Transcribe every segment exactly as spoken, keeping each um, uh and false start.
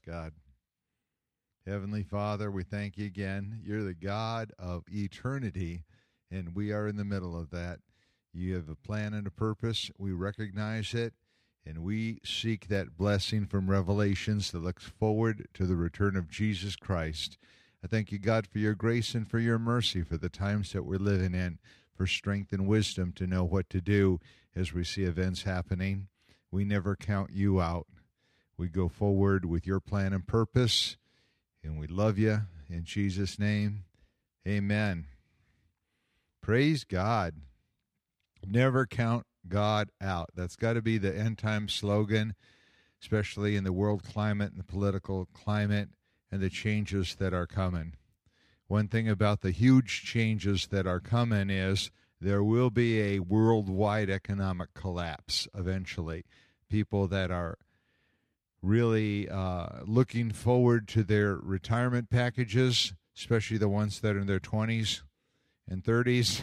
God. Heavenly Father, we thank you again. You're the God of eternity, and we are in the middle of that. You have a plan and a purpose. We recognize it, and we seek that blessing from Revelations that looks forward to the return of Jesus Christ. I thank you, God, for your grace and for your mercy for the times that we're living in, for strength and wisdom to know what to do as we see events happening. We never count you out. We go forward with your plan and purpose, and we love you. In Jesus' name, amen. Praise God. Never count God out. That's got to be the end-time slogan, especially in the world climate and the political climate and the changes that are coming. One thing about the huge changes that are coming is there will be a worldwide economic collapse eventually. People that are really uh, looking forward to their retirement packages, especially the ones that are in their twenties and thirties.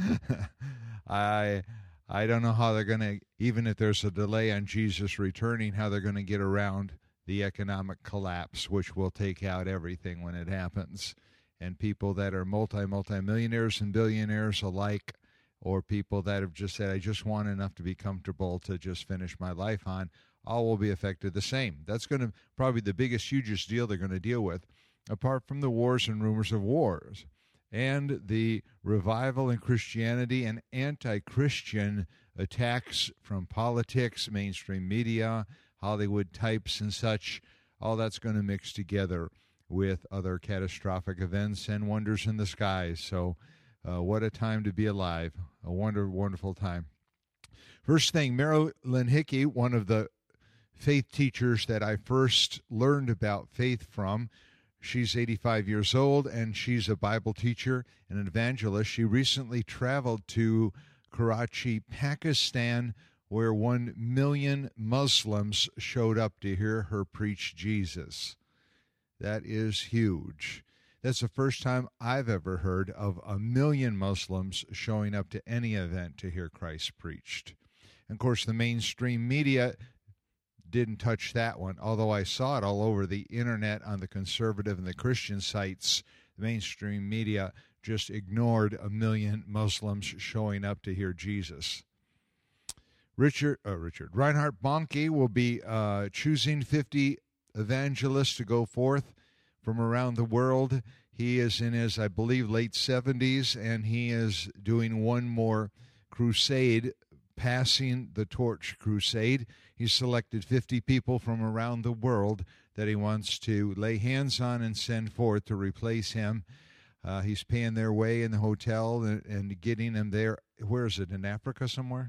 I I don't know how they're going to, even if there's a delay on Jesus returning, how they're going to get around the economic collapse, which will take out everything when it happens. And people that are multi, multi-millionaires and billionaires alike, or people that have just said, I just want enough to be comfortable to just finish my life on, all will be affected the same. That's going to probably the biggest, hugest deal they're going to deal with, apart from the wars and rumors of wars, and the revival in Christianity and anti-Christian attacks from politics, mainstream media, Hollywood types and such. All that's going to mix together with other catastrophic events and wonders in the skies. So uh, what a time to be alive. A wonder, wonderful time. First thing, Marilyn Hickey, one of the faith teachers that I first learned about faith from, she's eighty-five years old, and she's a Bible teacher and an evangelist. She recently traveled to Karachi, Pakistan, where one million Muslims showed up to hear her preach Jesus. That is huge. That's the first time I've ever heard of a million Muslims showing up to any event to hear Christ preached. And of course, the mainstream media didn't touch that one, although I saw it all over the internet on the conservative and the Christian sites. The mainstream media just ignored a million Muslims showing up to hear Jesus. Richard, uh, Richard Reinhard Bonnke will be uh, choosing fifty evangelists to go forth from around the world. He is in his, I believe, late seventies, and he is doing one more crusade, passing the torch crusade. He's selected fifty people from around the world that he wants to lay hands on and send forth to replace him. Uh, he's paying their way in the hotel and, and getting them there. Where is it, in Africa somewhere?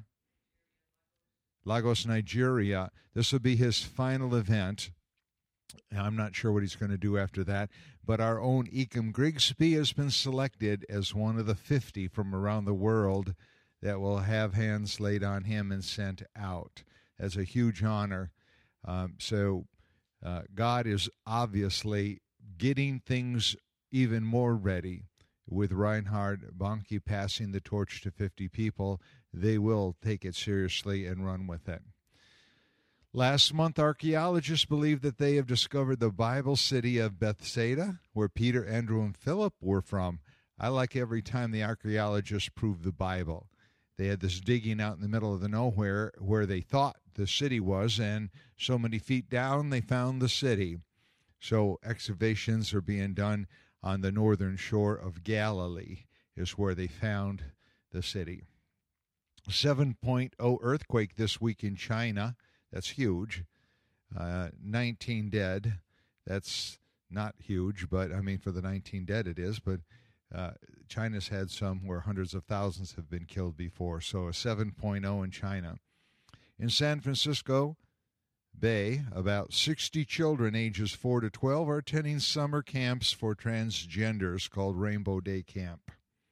Lagos, Nigeria. This will be his final event. I'm not sure what he's going to do after that, but our own Eckham Grigsby has been selected as one of the fifty from around the world that will have hands laid on him and sent out as a huge honor. Um, so uh, God is obviously getting things even more ready. With Reinhard Bonnke passing the torch to fifty people, they will take it seriously and run with it. Last month, archaeologists believe that they have discovered the Bible city of Bethsaida, where Peter, Andrew, and Philip were from. I like every time the archaeologists prove the Bible. They had this digging out in the middle of the nowhere where they thought the city was, and so many feet down, they found the city. So excavations are being done on the northern shore of Galilee is where they found the city. seven point oh earthquake this week in China. That's huge. Uh, nineteen dead. That's not huge, but I mean, for the nineteen dead it is, but uh, China's had some where hundreds of thousands have been killed before, so a seven point oh in China. In San Francisco Bay, about sixty children ages four to twelve are attending summer camps for transgenders called Rainbow Day Camp.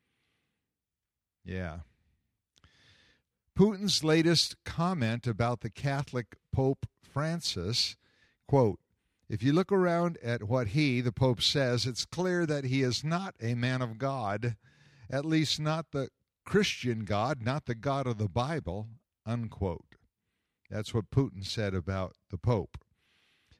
Yeah. Putin's latest comment about the Catholic Pope Francis, quote, if you look around at what he, the Pope, says, it's clear that he is not a man of God, at least not the Christian God, not the God of the Bible, unquote. That's what Putin said about the Pope.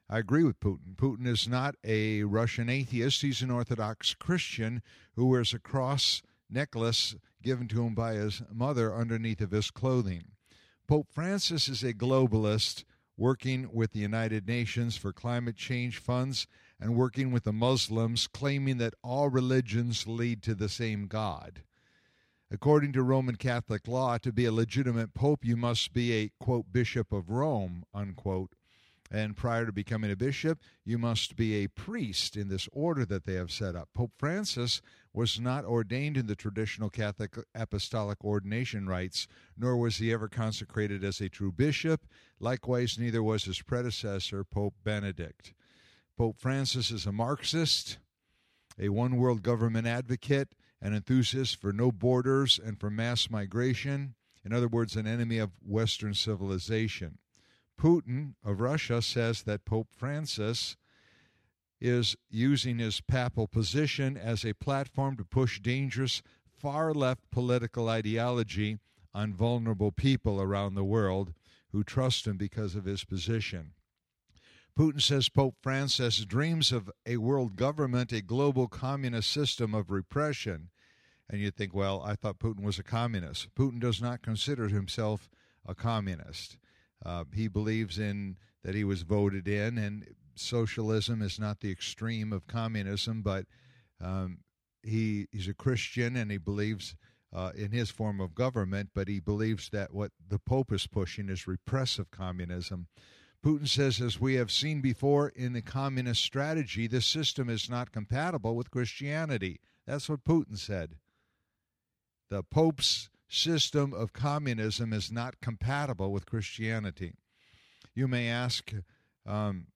I agree with Putin. Putin is not a Russian atheist. He's an Orthodox Christian who wears a cross necklace given to him by his mother underneath of his clothing. Pope Francis is a globalist working with the United Nations for climate change funds and working with the Muslims, claiming that all religions lead to the same God. According to Roman Catholic law, to be a legitimate pope, you must be a, quote, bishop of Rome, unquote. And prior to becoming a bishop, you must be a priest in this order that they have set up. Pope Francis was not ordained in the traditional Catholic apostolic ordination rites, nor was he ever consecrated as a true bishop. Likewise, neither was his predecessor, Pope Benedict. Pope Francis is a Marxist, a one-world government advocate, an enthusiast for no borders and for mass migration. In other words, an enemy of Western civilization. Putin of Russia says that Pope Francis is using his papal position as a platform to push dangerous far-left political ideology on vulnerable people around the world who trust him because of his position. Putin says Pope Francis dreams of a world government, a global communist system of repression. And you think, well, I thought Putin was a communist. Putin does not consider himself a communist. Uh, he believes in that he was voted in, and socialism is not the extreme of communism, but um, he he's a Christian, and he believes uh, in his form of government, but he believes that what the Pope is pushing is repressive communism. Putin says, as we have seen before in the communist strategy, this system is not compatible with Christianity. That's what Putin said. The Pope's system of communism is not compatible with Christianity. You may ask um,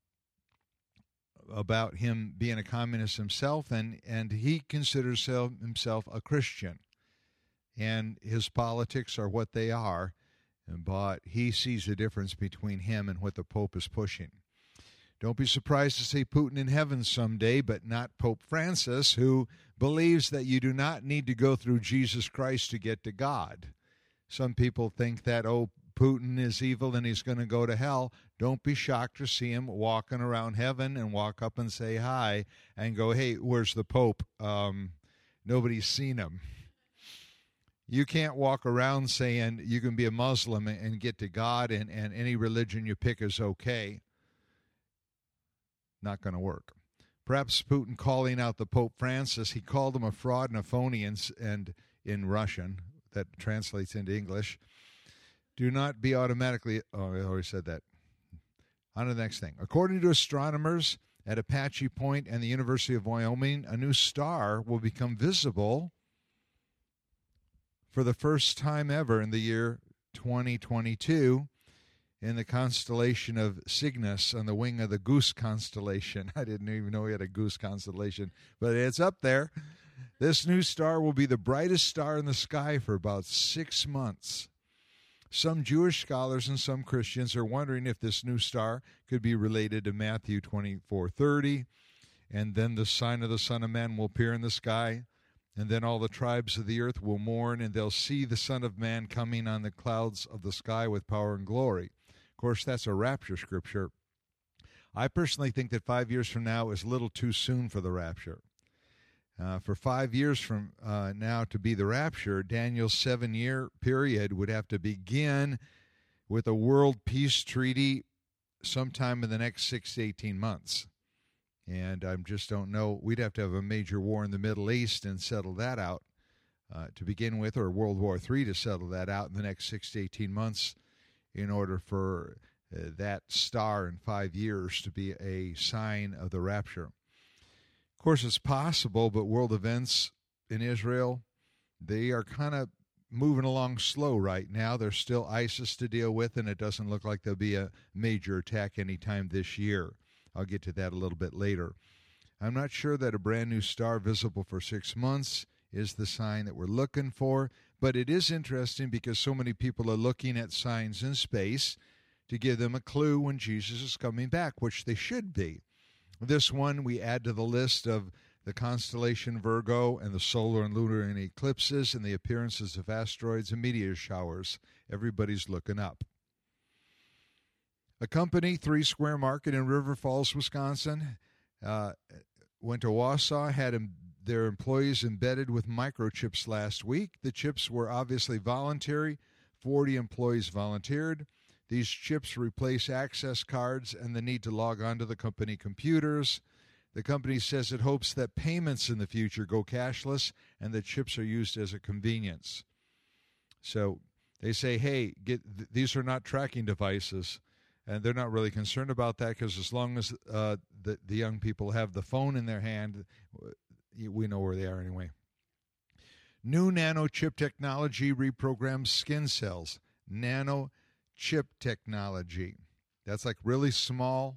about him being a communist himself, and, and he considers himself a Christian. And his politics are what they are, but he sees the difference between him and what the Pope is pushing. Don't be surprised to see Putin in heaven someday, but not Pope Francis, who believes that you do not need to go through Jesus Christ to get to God. Some people think that, oh, Putin is evil and he's going to go to hell. Don't be shocked to see him walking around heaven and walk up and say hi and go, hey, where's the Pope? Um, nobody's seen him. You can't walk around saying you can be a Muslim and get to God, and, and any religion you pick is okay. Not going to work. Perhaps Putin calling out the Pope Francis, he called him a fraud and a phony in, and in Russian, that translates into English. Do not be automatically, oh, I already said that. On to the next thing. According to astronomers at Apache Point and the University of Wyoming, a new star will become visible for the first time ever in the year twenty twenty-two. In the constellation of Cygnus on the wing of the Goose constellation. I didn't even know we had a Goose constellation, but it's up there. This new star will be the brightest star in the sky for about six months. Some Jewish scholars and some Christians are wondering if this new star could be related to Matthew twenty-four thirty, and then the sign of the Son of Man will appear in the sky, and then all the tribes of the earth will mourn, and they'll see the Son of Man coming on the clouds of the sky with power and glory. Of course, that's a rapture scripture. I personally think that five years from now is a little too soon for the rapture. Uh, for five years from uh, now to be the rapture, Daniel's seven-year period would have to begin with a world peace treaty sometime in the next six to eighteen months. And I just don't know. We'd have to have a major war in the Middle East and settle that out uh, to begin with, or World War Three to settle that out in the next six to eighteen months. In order for uh, that star in five years to be a sign of the rapture. Of course, it's possible, but world events in Israel, they are kind of moving along slow right now. There's still ISIS to deal with, and it doesn't look like there'll be a major attack anytime this year. I'll get to that a little bit later. I'm not sure that a brand new star visible for six months is the sign that we're looking for, but it is interesting because so many people are looking at signs in space to give them a clue when Jesus is coming back, which they should be. This one we add to the list of the constellation Virgo and the solar and lunar eclipses and the appearances of asteroids and meteor showers. Everybody's looking up. A company, Three Square Market in River Falls, Wisconsin, uh, went to Wausau, had em- their employees embedded with microchips last week. The chips were obviously voluntary. forty employees volunteered. These chips replace access cards and the need to log on to the company computers. The company says it hopes that payments in the future go cashless and that chips are used as a convenience. So they say, hey, get th- these are not tracking devices. And they're not really concerned about that because as long as uh, the, the young people have the phone in their hand, we know where they are anyway. New nanochip technology reprograms skin cells. Nanochip technology. That's like really small.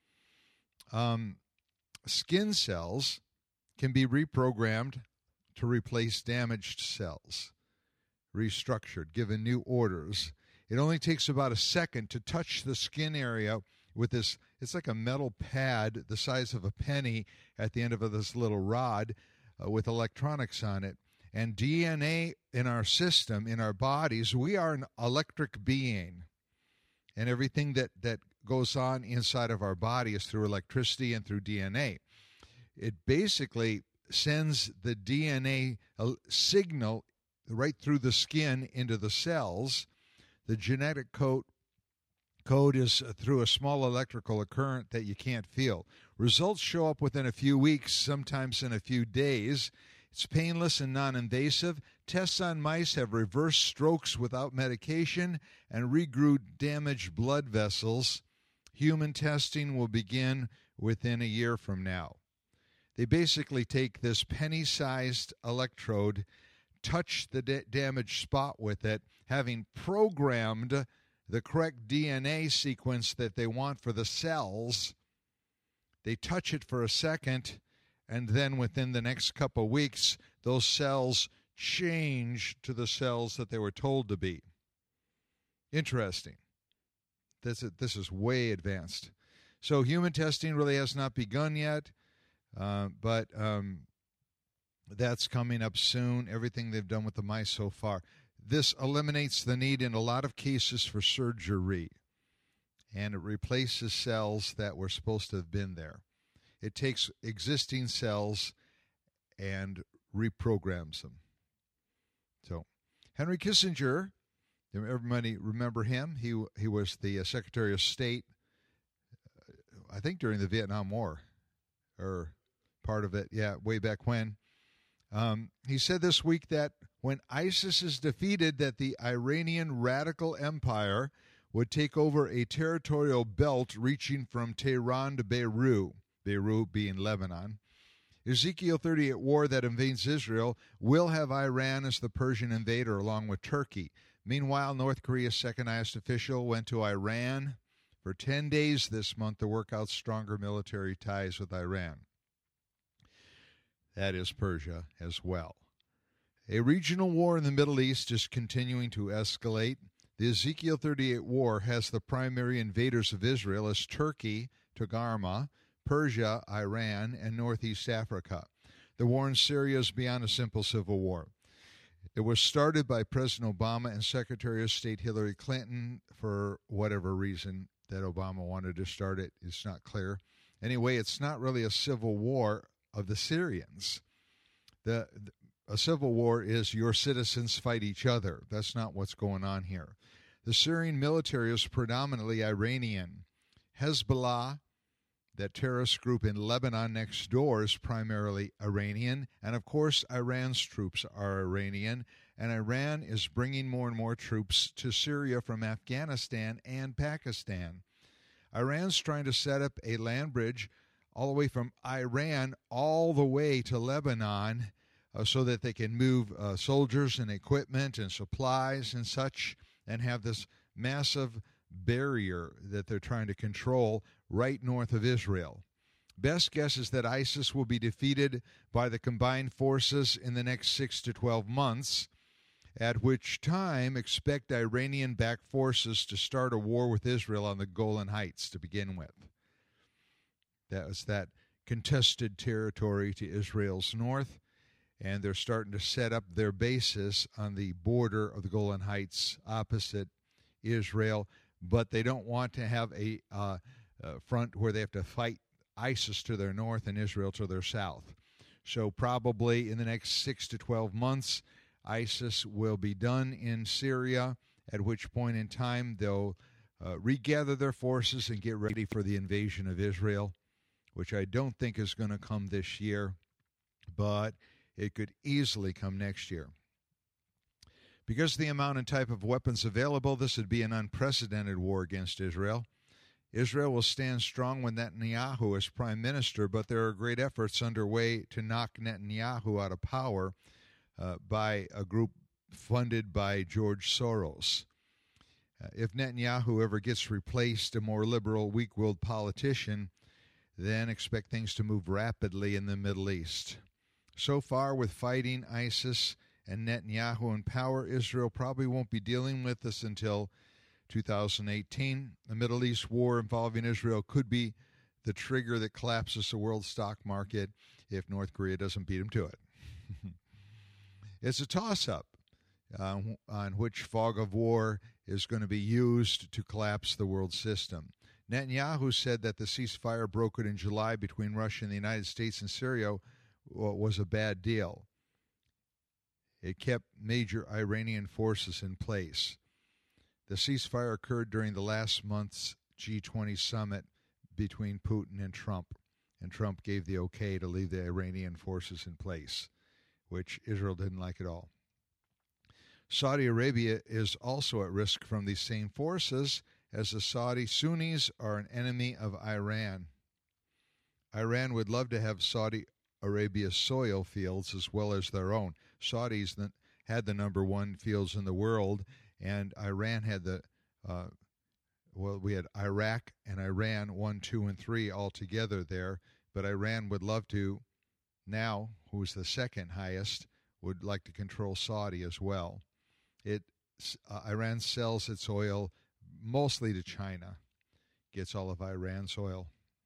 Um, skin cells can be reprogrammed to replace damaged cells, restructured, given new orders. It only takes about a second to touch the skin area with this. It's like a metal pad the size of a penny at the end of this little rod uh, with electronics on it. And D N A in our system, in our bodies, we are an electric being. And everything that, that goes on inside of our body is through electricity and through D N A. It basically sends the D N A signal right through the skin into the cells. The genetic code code is through a small electrical current that you can't feel. Results show up within a few weeks, sometimes in a few days. It's painless and non-invasive. Tests on mice have reversed strokes without medication and regrew damaged blood vessels. Human testing will begin within a year from now. They basically take this penny-sized electrode, touch the da- damaged spot with it, having programmed the correct D N A sequence that they want for the cells. They touch it for a second, and then within the next couple of weeks, those cells change to the cells that they were told to be. Interesting. This is, this is way advanced. So human testing really has not begun yet, uh, but um, that's coming up soon, everything they've done with the mice so far. This eliminates the need in a lot of cases for surgery, and it replaces cells that were supposed to have been there. It takes existing cells and reprograms them. So, Henry Kissinger, everybody remember him? He he was the uh, Secretary of State, uh, I think during the Vietnam War, or part of it, yeah, way back when. Um, he said this week that when ISIS is defeated, that the Iranian radical empire would take over a territorial belt reaching from Tehran to Beirut, Beirut being Lebanon. Ezekiel thirty-eight war that invades Israel will have Iran as the Persian invader along with Turkey. Meanwhile, North Korea's second highest official went to Iran for ten days this month to work out stronger military ties with Iran. That is Persia as well. A regional war in the Middle East is continuing to escalate. The Ezekiel thirty-eight war has the primary invaders of Israel as Turkey, Togarmah, Persia, Iran, and Northeast Africa. The war in Syria is beyond a simple civil war. It was started by President Obama and Secretary of State Hillary Clinton for whatever reason that Obama wanted to start it. It's not clear. Anyway, it's not really a civil war of the Syrians. The, a civil war is your citizens fight each other. That's not what's going on here. The Syrian military is predominantly Iranian. Hezbollah, that terrorist group in Lebanon next door, is primarily Iranian. And, of course, Iran's troops are Iranian. And Iran is bringing more and more troops to Syria from Afghanistan and Pakistan. Iran's trying to set up a land bridge all the way from Iran all the way to Lebanon uh, so that they can move uh, soldiers and equipment and supplies and such and have this massive barrier that they're trying to control right north of Israel. Best guess is that ISIS will be defeated by the combined forces in the next six to twelve months, at which time expect Iranian-backed forces to start a war with Israel on the Golan Heights to begin with. That was that contested territory to Israel's north, and they're starting to set up their bases on the border of the Golan Heights opposite Israel. but they don't want to have a uh, uh, front where they have to fight ISIS to their north and Israel to their south. So probably in the next six to twelve months, ISIS will be done in Syria, at which point in time they'll uh, regather their forces and get ready for the invasion of Israel, which I don't think is going to come this year, but it could easily come next year. Because of the amount and type of weapons available, this would be an unprecedented war against Israel. Israel will stand strong with Netanyahu as prime minister, but there are great efforts underway to knock Netanyahu out of power uh, by a group funded by George Soros. Uh, if Netanyahu ever gets replaced, a more liberal, weak-willed politician, then expect things to move rapidly in the Middle East. So far, with fighting ISIS and Netanyahu in power, Israel probably won't be dealing with this until two thousand eighteen. The Middle East war involving Israel could be the trigger that collapses the world stock market if North Korea doesn't beat them to it. It's a toss-up uh, on which fog of war is going to be used to collapse the world system. Netanyahu said that the ceasefire brokered in July between Russia and the United States and Syria was a bad deal. It kept major Iranian forces in place. The ceasefire occurred during the last month's G twenty summit between Putin and Trump, and Trump gave the okay to leave the Iranian forces in place, which Israel didn't like at all. Saudi Arabia is also at risk from these same forces, as the Saudi Sunnis are an enemy of Iran. Iran would love to have Saudi Arabia's soil fields as well as their own. Saudis had the number one fields in the world, and Iran had the, uh, well, we had Iraq and Iran, one, two, and three all together there, but Iran would love to, now, who's the second highest, would like to control Saudi as well. It uh, Iran sells its oil mostly to China, gets all of Iran's oil.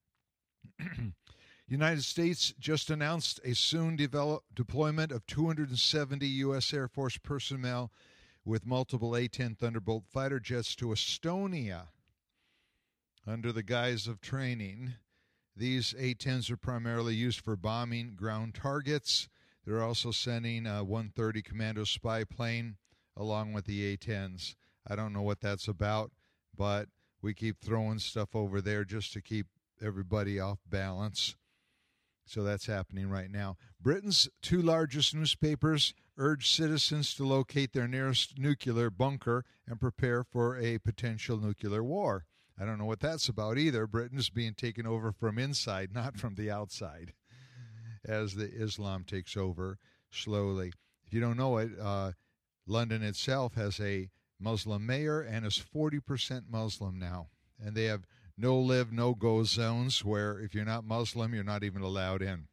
United States just announced a soon develop, deployment of two hundred seventy U S Air Force personnel with multiple A ten Thunderbolt fighter jets to Estonia under the guise of training. These A tens are primarily used for bombing ground targets. They're also sending a one thirty Commando spy plane along with the A tens. I don't know what that's about, but we keep throwing stuff over there just to keep everybody off balance. So that's happening right now. Britain's two largest newspapers urge citizens to locate their nearest nuclear bunker and prepare for a potential nuclear war. I don't know what that's about either. Britain's being taken over from inside, not from the outside, as the Islam takes over slowly. If you don't know it, uh, London itself has a Muslim mayor and is forty percent Muslim now. And they have no-live, no-go zones where if you're not Muslim, you're not even allowed in.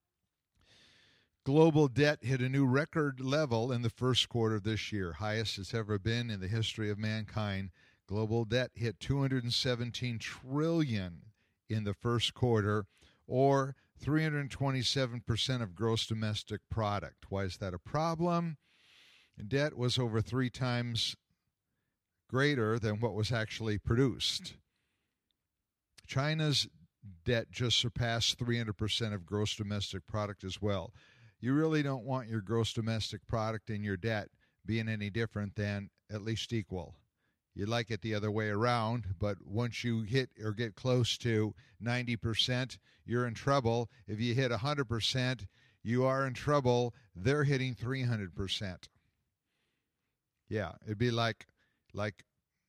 Global debt hit a new record level in the first quarter of this year, highest it's ever been in the history of mankind. Global debt hit two hundred seventeen trillion dollars in the first quarter, or three hundred twenty-seven percent of gross domestic product. Why is that a problem? Debt was over three times greater than what was actually produced. China's debt just surpassed three hundred percent of gross domestic product as well. You really don't want your gross domestic product and your debt being any different than at least equal. You'd like it the other way around, but once you hit or get close to ninety percent, you're in trouble. If you hit one hundred percent, you are in trouble. They're hitting three hundred percent. Yeah, it'd be like like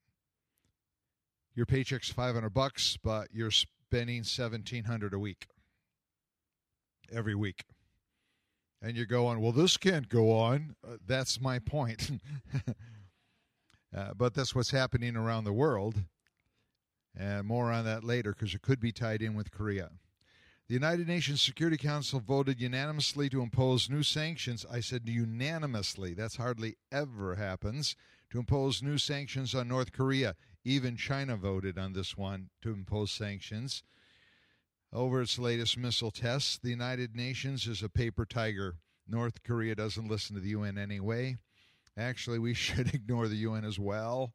your paycheck's five hundred bucks, but you're spending seventeen hundred a week every week. And you're going, well, this can't go on. Uh, that's my point. uh, but that's what's happening around the world. And more on that later because it could be tied in with Korea. The United Nations Security Council voted unanimously to impose new sanctions. I said unanimously. That's hardly ever happens. To impose new sanctions on North Korea. Even China voted on this one to impose sanctions over its latest missile tests. The United Nations is a paper tiger. North Korea doesn't listen to the U N anyway. Actually, we should ignore the U N as well.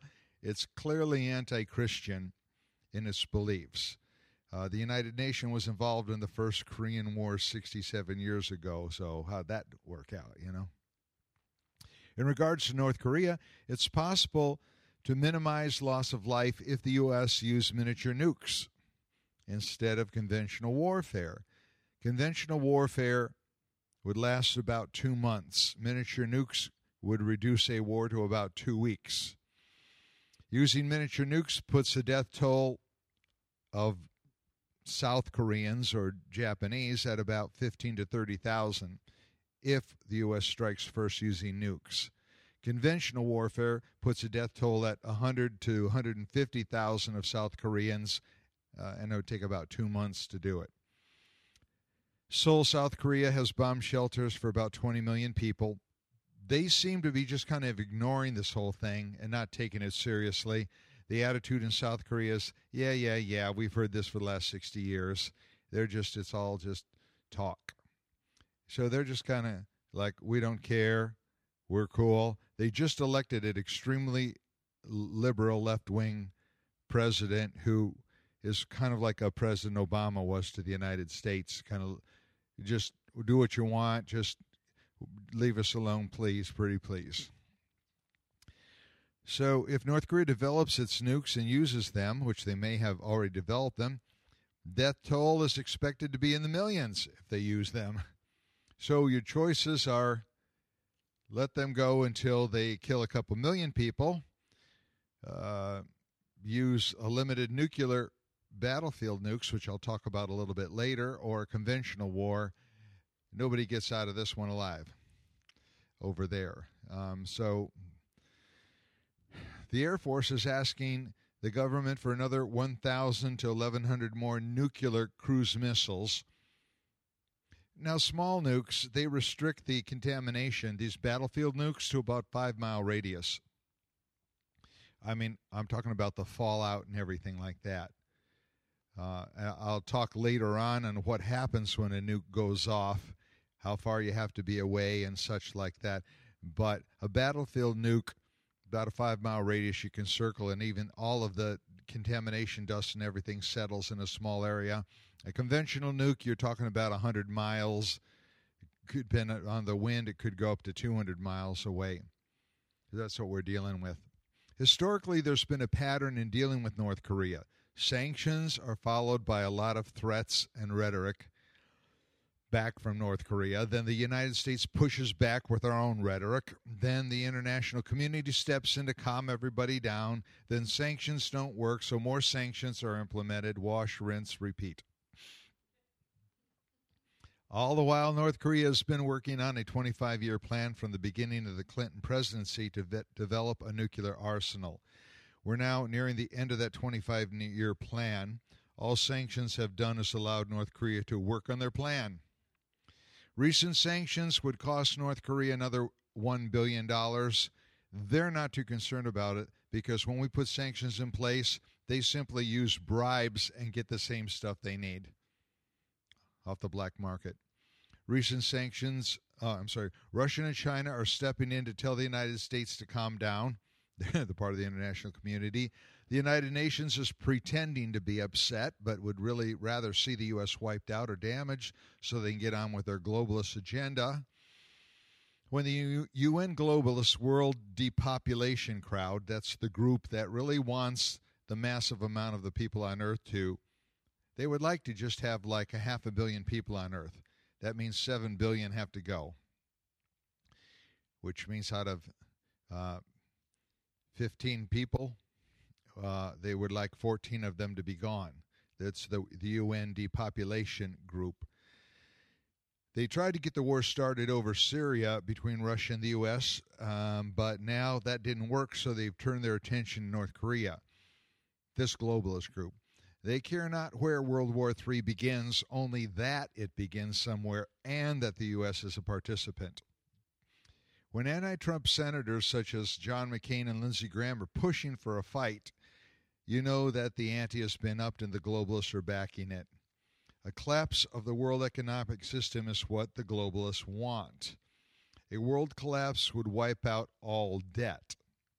It's clearly anti-Christian in its beliefs. Uh, the United Nations was involved in the first Korean War sixty-seven years ago, so how'd that work out, you know? In regards to North Korea, it's possible to minimize loss of life if the U S used miniature nukes instead of conventional warfare. Conventional warfare would last about two months. Miniature nukes would reduce a war to about two weeks. Using miniature nukes puts the death toll of South Koreans or Japanese at about fifteen to thirty thousand if the U S strikes first using nukes. Conventional warfare puts a death toll at one hundred to one hundred fifty thousand of South Koreans, uh, and it would take about two months to do it. Seoul, South Korea has bomb shelters for about twenty million people. They seem to be just kind of ignoring this whole thing and not taking it seriously. The attitude in South Korea is, yeah, yeah, yeah, we've heard this for the last sixty years. They're just, it's all just talk. So they're just kind of like, we don't care, we're cool. They just elected an extremely liberal left-wing president who is kind of like a President Obama was to the United States, kind of just do what you want, just leave us alone, please, pretty please. So if North Korea develops its nukes and uses them, which they may have already developed them, death toll is expected to be in the millions if they use them. So your choices are let them go until they kill a couple million people, uh, use a limited nuclear battlefield nukes, which I'll talk about a little bit later, or a conventional war. Nobody gets out of this one alive over there. Um, so the Air Force is asking the government for another one thousand to eleven hundred more nuclear cruise missiles. Now, small nukes, they restrict the contamination, these battlefield nukes, to about five-mile radius. I mean, I'm talking about the fallout and everything like that. Uh, I'll talk later on on what happens when a nuke goes off, how far you have to be away and such like that. But a battlefield nuke, about a five-mile radius, you can circle, and even all of the contamination, dust, and everything settles in a small area. A conventional nuke, you're talking about one hundred miles. It could depend on the wind. It could go up to two hundred miles away. That's what we're dealing with. Historically, there's been a pattern in dealing with North Korea. Sanctions are followed by a lot of threats and rhetoric back from North Korea. Then the United States pushes back with our own rhetoric. Then the international community steps in to calm everybody down. Then sanctions don't work, so more sanctions are implemented. Wash, rinse, repeat. All the while, North Korea has been working on a twenty-five-year plan from the beginning of the Clinton presidency to vet, develop a nuclear arsenal. We're now nearing the end of that twenty-five-year plan. All sanctions have done is allowed North Korea to work on their plan. Recent sanctions would cost North Korea another one billion dollars. They're not too concerned about it because when we put sanctions in place, they simply use bribes and get the same stuff they need off the black market. Recent sanctions, uh, I'm sorry, Russia and China are stepping in to tell the United States to calm down. They're the part of the international community. The United Nations is pretending to be upset, but would really rather see the U S wiped out or damaged so they can get on with their globalist agenda. When the U N globalist world depopulation crowd, that's the group that really wants the massive amount of the people on Earth to, they would like to just have like a half a billion people on Earth. That means seven billion have to go, which means out of uh, fifteen people, uh, they would like fourteen of them to be gone. That's the, the U N depopulation group. They tried to get the war started over Syria between Russia and the U S, um, but now that didn't work, so they've turned their attention to North Korea, this globalist group. They care not where World War Three begins, only that it begins somewhere and that the U S is a participant. When anti-Trump senators such as John McCain and Lindsey Graham are pushing for a fight, you know that the ante has been upped and the globalists are backing it. A collapse of the world economic system is what the globalists want. A world collapse would wipe out all debt.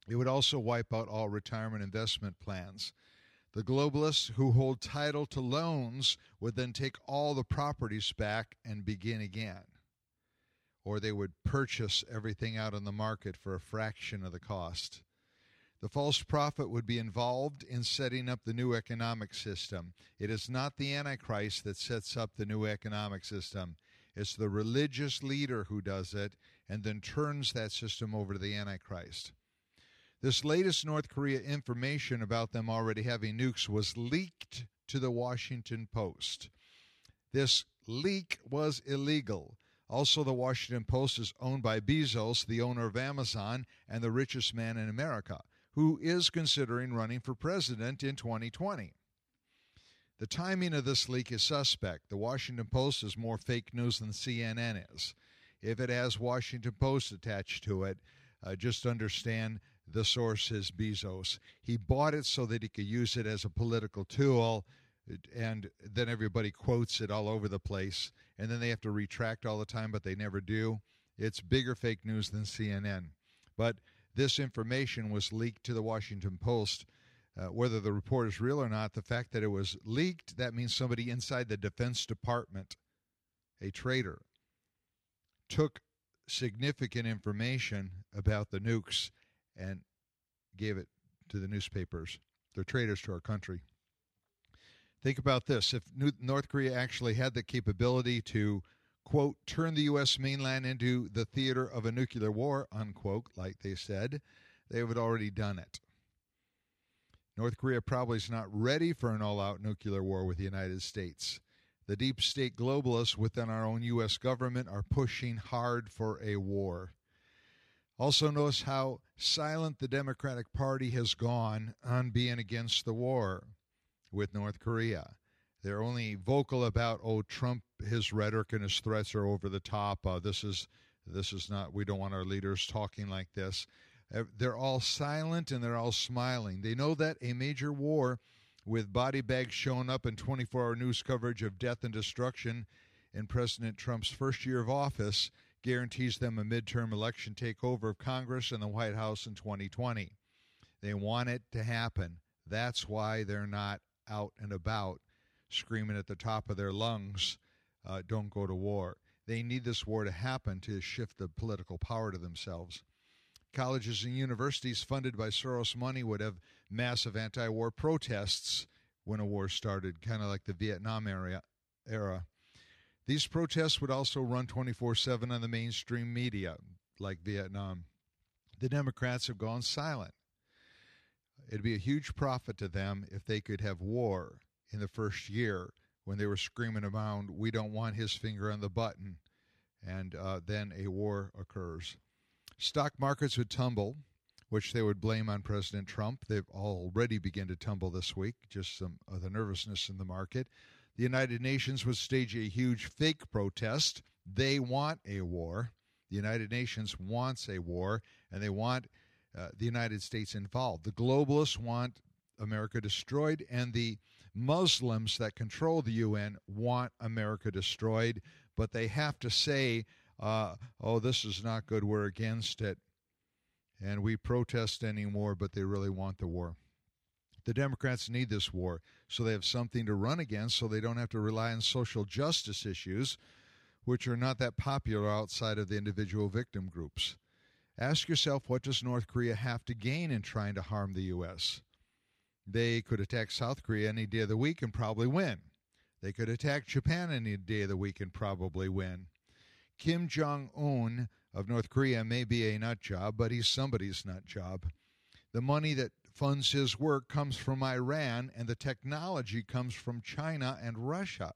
It would also wipe out all retirement investment plans. The globalists who hold title to loans would then take all the properties back and begin again. Or they would purchase everything out on the market for a fraction of the cost. The false prophet would be involved in setting up the new economic system. It is not the Antichrist that sets up the new economic system. It's the religious leader who does it and then turns that system over to the Antichrist. This latest North Korea information about them already having nukes was leaked to the Washington Post. This leak was illegal. Also, the Washington Post is owned by Bezos, the owner of Amazon, and the richest man in America, who is considering running for president in twenty twenty. The timing of this leak is suspect. The Washington Post is more fake news than C N N is. If it has Washington Post attached to it, uh, just understand the source is Bezos. He bought it so that he could use it as a political tool, and then everybody quotes it all over the place, and then they have to retract all the time, but they never do. It's bigger fake news than C N N. But this information was leaked to the Washington Post. Uh, whether the report is real or not, the fact that it was leaked, that means somebody inside the Defense Department, a traitor, took significant information about the nukes and gave it to the newspapers. They're traitors to our country. Think about this. If North Korea actually had the capability to, quote, turn the U S mainland into the theater of a nuclear war, unquote, like they said, they would have already done it. North Korea probably is not ready for an all-out nuclear war with the United States. The deep state globalists within our own U S government are pushing hard for a war. Also notice how silent the Democratic Party has gone on being against the war with North Korea. They're only vocal about, oh, Trump, his rhetoric and his threats are over the top. Uh, this is this is not, we don't want our leaders talking like this. Uh, they're all silent and they're all smiling. They know that a major war with body bags showing up in twenty-four hour news coverage of death and destruction in President Trump's first year of office guarantees them a midterm election takeover of Congress and the White House in twenty twenty. They want it to happen. That's why they're not out and about screaming at the top of their lungs, uh, don't go to war. They need this war to happen to shift the political power to themselves. Colleges and universities funded by Soros money would have massive anti-war protests when a war started, kind of like the Vietnam era. era. These protests would also run twenty-four seven on the mainstream media, like Vietnam. The Democrats have gone silent. It'd be a huge profit to them if they could have war in the first year when they were screaming around, we don't want his finger on the button, and uh, then a war occurs. Stock markets would tumble, which they would blame on President Trump. They've already begun to tumble this week, just some of the nervousness in the market. The United Nations would stage a huge fake protest. They want a war. The United Nations wants a war, and they want uh, the United States involved. The globalists want America destroyed, and the Muslims that control the U N want America destroyed, but they have to say, uh, oh, this is not good, we're against it, and we protest anymore, but they really want the war. The Democrats need this war so they have something to run against, so they don't have to rely on social justice issues, which are not that popular outside of the individual victim groups. Ask yourself, what does North Korea have to gain in trying to harm the U S? They could attack South Korea any day of the week and probably win. They could attack Japan any day of the week and probably win. Kim Jong-un of North Korea may be a nut job, but he's somebody's nut job. The money that funds his work comes from Iran, and the technology comes from China and Russia.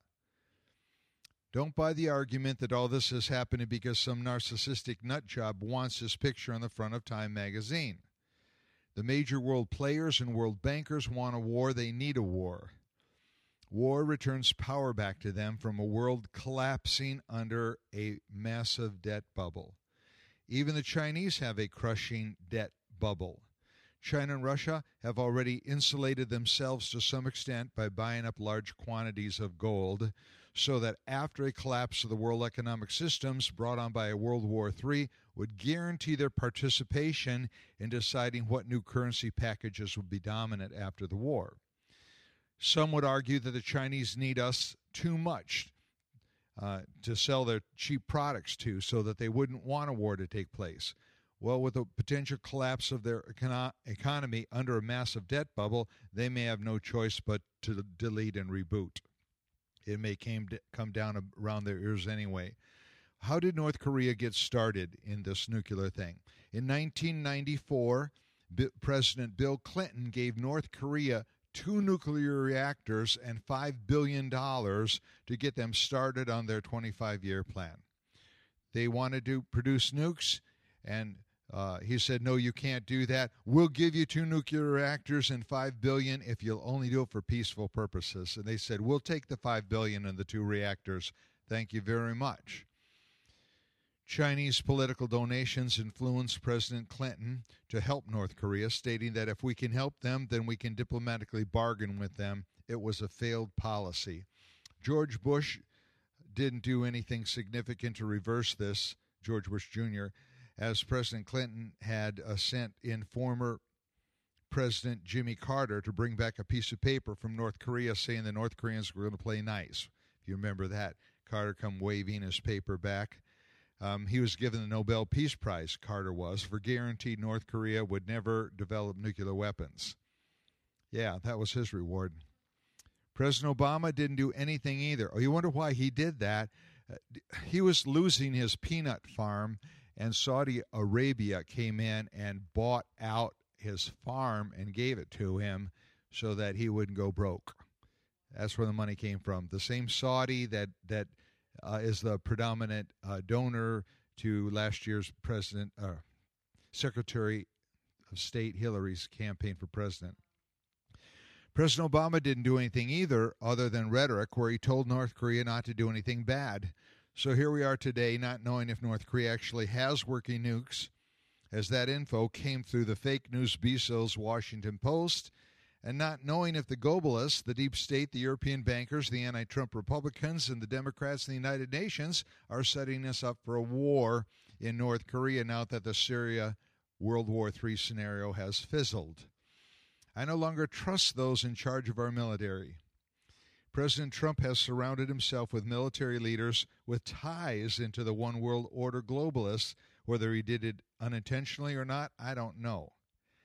Don't buy the argument that all this is happening because some narcissistic nut job wants his picture on the front of Time magazine. The major world players and world bankers want a war. They need a war. War returns power back to them from a world collapsing under a massive debt bubble. Even the Chinese have a crushing debt bubble. China and Russia have already insulated themselves to some extent by buying up large quantities of gold. so that after a collapse of the world economic systems brought on by a World War Three would guarantee their participation in deciding what new currency packages would be dominant after the war. Some would argue that the Chinese need us too much uh, to sell their cheap products to, so that they wouldn't want a war to take place. Well, with the potential collapse of their econo- economy under a massive debt bubble, they may have no choice but to delete and reboot. It may came to, come down around their ears anyway. How did North Korea get started in this nuclear thing? In nineteen ninety-four, B- President Bill Clinton gave North Korea two nuclear reactors and five billion dollars to get them started on their twenty-five-year plan. They wanted to produce nukes, and uh, he said, no, you can't do that. We'll give you two nuclear reactors and five billion dollars if you'll only do it for peaceful purposes. And they said, we'll take the five billion dollars and the two reactors. Thank you very much. Chinese political donations influenced President Clinton to help North Korea, stating that if we can help them, then we can diplomatically bargain with them. It was a failed policy. George Bush didn't do anything significant to reverse this, George Bush Junior, as President Clinton had uh, sent in former President Jimmy Carter to bring back a piece of paper from North Korea saying the North Koreans were going to play nice. If you remember that, Carter come waving his paper back. Um, he was given the Nobel Peace Prize, Carter was, for guaranteed North Korea would never develop nuclear weapons. Yeah, that was his reward. President Obama didn't do anything either. Oh, you wonder why he did that? Uh, he was losing his peanut farm, and Saudi Arabia came in and bought out his farm and gave it to him so that he wouldn't go broke. That's where the money came from. The same Saudi that that uh, is the predominant uh, donor to last year's president, uh, Secretary of State Hillary's campaign for president. President Obama didn't do anything either other than rhetoric, where he told North Korea not to do anything bad. So here we are today, not knowing if North Korea actually has working nukes, as that info came through the fake news Bezos Washington Post, and not knowing if the globalists, the deep state, the European bankers, the anti-Trump Republicans, and the Democrats in the United Nations are setting us up for a war in North Korea now that the Syria World War Three scenario has fizzled. I no longer trust those in charge of our military. President Trump has surrounded himself with military leaders with ties into the one world order globalists. Whether he did it unintentionally or not, I don't know.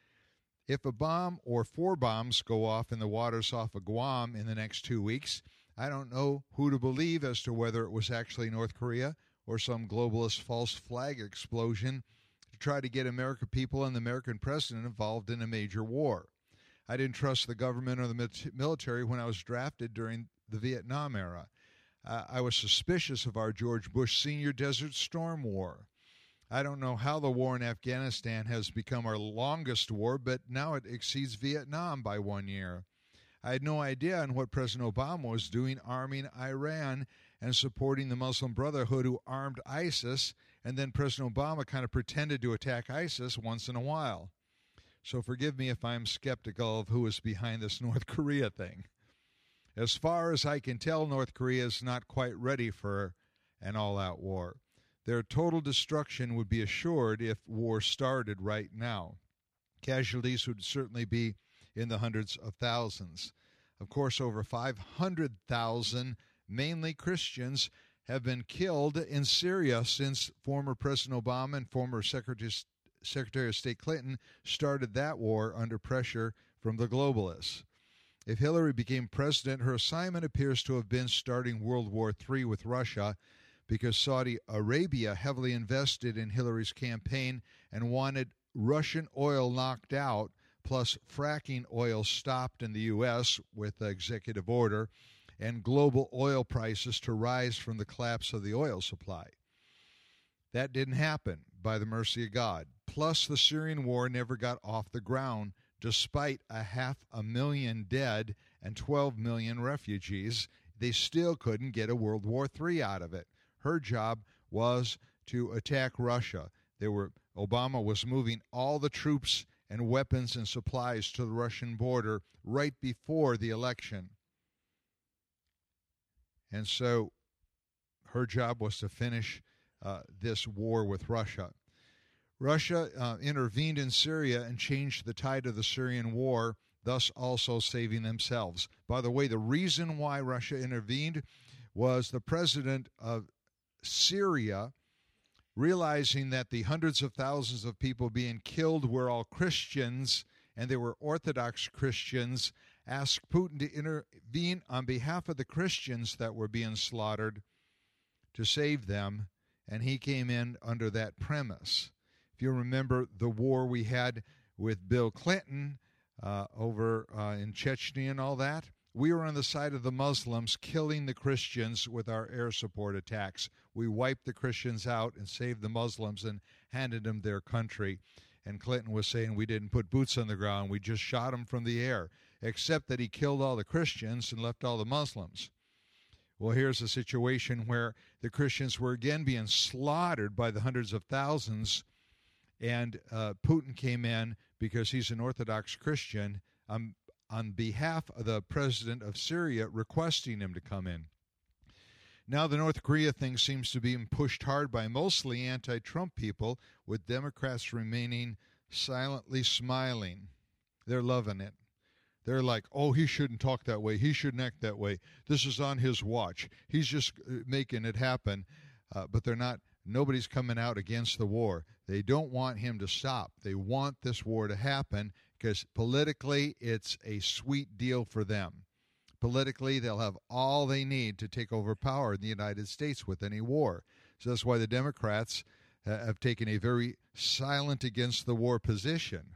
If a bomb or four bombs go off in the waters off of Guam in the next two weeks, I don't know who to believe as to whether it was actually North Korea or some globalist false flag explosion to try to get American people and the American president involved in a major war. I didn't trust the government or the military when I was drafted during the Vietnam era. Uh, I was suspicious of our George Bush Senior Desert Storm War. I don't know how the war in Afghanistan has become our longest war, but now it exceeds Vietnam by one year. I had no idea on what President Obama was doing, arming Iran and supporting the Muslim Brotherhood who armed ISIS, and then President Obama kind of pretended to attack ISIS once in a while. So forgive me if I'm skeptical of who is behind this North Korea thing. As far as I can tell, North Korea is not quite ready for an all-out war. Their total destruction would be assured if war started right now. Casualties would certainly be in the hundreds of thousands. Of course, over five hundred thousand, mainly Christians, have been killed in Syria since former President Obama and former Secretary, Secretary of State Clinton started that war under pressure from the globalists. If Hillary became president, her assignment appears to have been starting World War Three with Russia, because Saudi Arabia heavily invested in Hillary's campaign and wanted Russian oil knocked out, plus fracking oil stopped in the U S with the executive order, and global oil prices to rise from the collapse of the oil supply. That didn't happen, by the mercy of God. Plus, the Syrian war never got off the ground, despite a half a million dead and twelve million refugees. They still couldn't get a World War Three out of it. Her job was to attack Russia. They were Obama was moving all the troops and weapons and supplies to the Russian border right before the election. And so her job was to finish uh, this war with Russia. Russia uh, intervened in Syria and changed the tide of the Syrian war, thus also saving themselves. By the way, the reason why Russia intervened was the president of Syria, realizing that the hundreds of thousands of people being killed were all Christians, and they were Orthodox Christians, asked Putin to intervene on behalf of the Christians that were being slaughtered to save them, and he came in under that premise. If you remember the war we had with Bill Clinton uh, over uh, in Chechnya and all that, we were on the side of the Muslims killing the Christians with our air support attacks. We wiped the Christians out and saved the Muslims and handed them their country. And Clinton was saying we didn't put boots on the ground, we just shot them from the air, except that he killed all the Christians and left all the Muslims. Well, here's a situation where the Christians were again being slaughtered by the hundreds of thousands, and uh, Putin came in because he's an Orthodox Christian um, on behalf of the president of Syria, requesting him to come in. Now the North Korea thing seems to be pushed hard by mostly anti-Trump people, with Democrats remaining silently smiling. They're loving it. They're like, oh, he shouldn't talk that way. He shouldn't act that way. This is on his watch. He's just making it happen. Uh, but they're not. Nobody's coming out against the war. They don't want him to stop. They want this war to happen because politically it's a sweet deal for them. Politically, they'll have all they need to take over power in the United States with any war. So that's why the Democrats uh, have taken a very silent against the war position.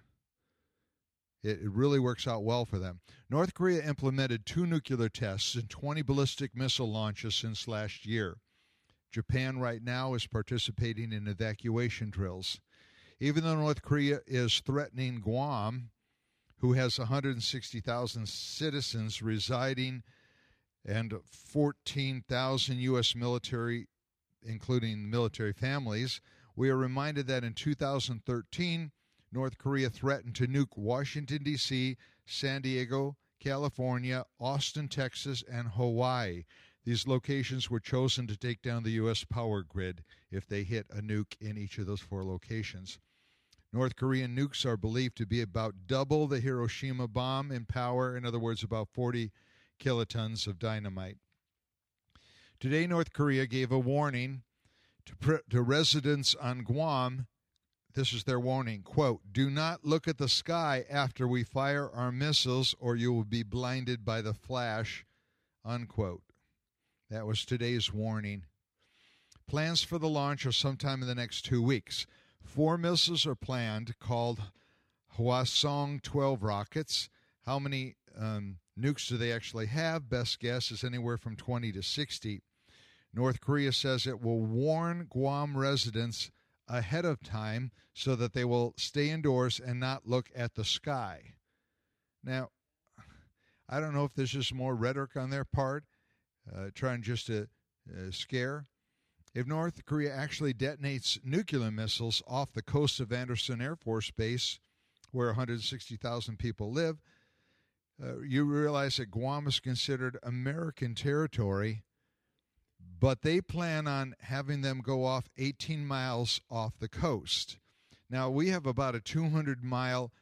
It, it really works out well for them. North Korea implemented two nuclear tests and twenty ballistic missile launches since last year. Japan right now is participating in evacuation drills. Even though North Korea is threatening Guam, who has one hundred sixty thousand citizens residing and fourteen thousand U S military, including military families, we are reminded that in two thousand thirteen, North Korea threatened to nuke Washington, D C, San Diego, California, Austin, Texas, and Hawaii. These locations were chosen to take down the U S power grid if they hit a nuke in each of those four locations. North Korean nukes are believed to be about double the Hiroshima bomb in power, in other words, about forty kilotons of dynamite. Today, North Korea gave a warning to, pre- to residents on Guam. This is their warning, quote, "Do not look at the sky after we fire our missiles or you will be blinded by the flash," unquote. That was today's warning. Plans for the launch are sometime in the next two weeks. Four missiles are planned, called Hwasong twelve rockets. How many um, nukes do they actually have? Best guess is anywhere from twenty to sixty. North Korea says it will warn Guam residents ahead of time so that they will stay indoors and not look at the sky. Now, I don't know if there's just more rhetoric on their part, uh, trying just to uh, scare. If North Korea actually detonates nuclear missiles off the coast of Andersen Air Force Base, where one hundred sixty thousand people live, uh, you realize that Guam is considered American territory, but they plan on having them go off eighteen miles off the coast. Now, we have about a two hundred mile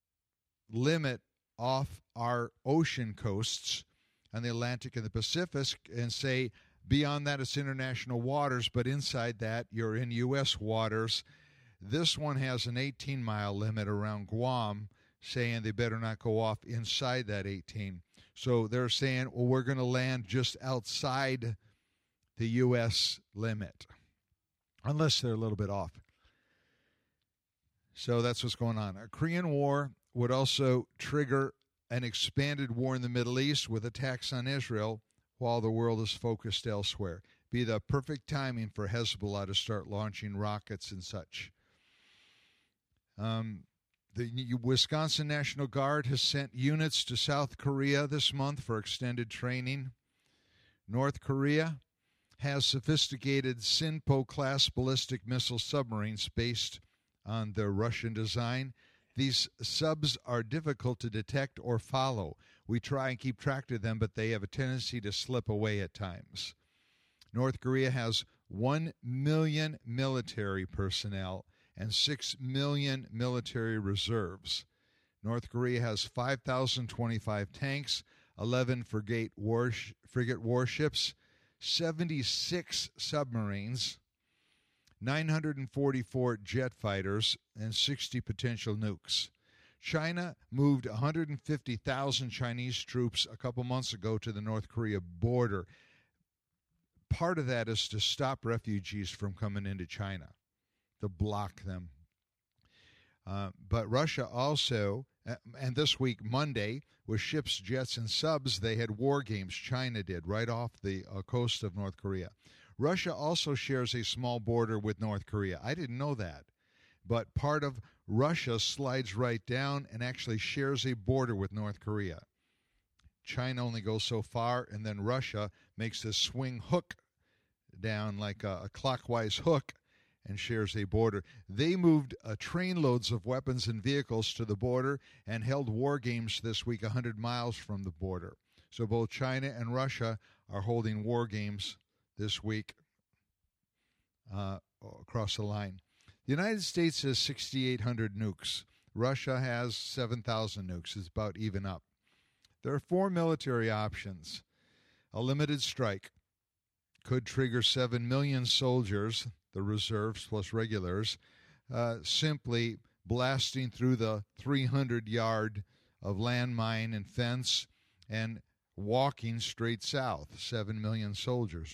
limit off our ocean coasts on the Atlantic and the Pacific, and say beyond that it's international waters, but inside that you're in U S waters. This one has an eighteen mile limit around Guam, saying they better not go off inside that eighteen. So they're saying, well, we're going to land just outside the U S limit, unless they're a little bit off. So that's what's going on. A Korean War would also trigger an expanded war in the Middle East with attacks on Israel while the world is focused elsewhere. Be the perfect timing for Hezbollah to start launching rockets and such. Um, the Wisconsin National Guard has sent units to South Korea this month for extended training. North Korea has sophisticated Sinpo-class ballistic missile submarines based on their Russian design. These subs are difficult to detect or follow. We try and keep track of them, but they have a tendency to slip away at times. North Korea has one million military personnel and six million military reserves. North Korea has five thousand twenty-five tanks, eleven frigate, war, frigate warships, seventy-six submarines, nine hundred forty-four jet fighters, and sixty potential nukes. China moved one hundred fifty thousand Chinese troops a couple months ago to the North Korea border. Part of that is to stop refugees from coming into China, to block them. Uh, but Russia also, uh, and this week, Monday, with ships, jets, and subs, they had war games. China did, right off the uh, coast of North Korea. Russia also shares a small border with North Korea. I didn't know that. But part of Russia slides right down and actually shares a border with North Korea. China only goes so far, and then Russia makes this swing hook down like a, a clockwise hook and shares a border. They moved uh, trainloads of weapons and vehicles to the border and held war games this week one hundred miles from the border. So both China and Russia are holding war games this week uh, across the line. The United States has six thousand eight hundred nukes. Russia has seven thousand nukes. It's about even up. There are four military options. A limited strike could trigger seven million soldiers, the reserves plus regulars, uh, simply blasting through the three hundred yard of landmine and fence and walking straight south, seven million soldiers.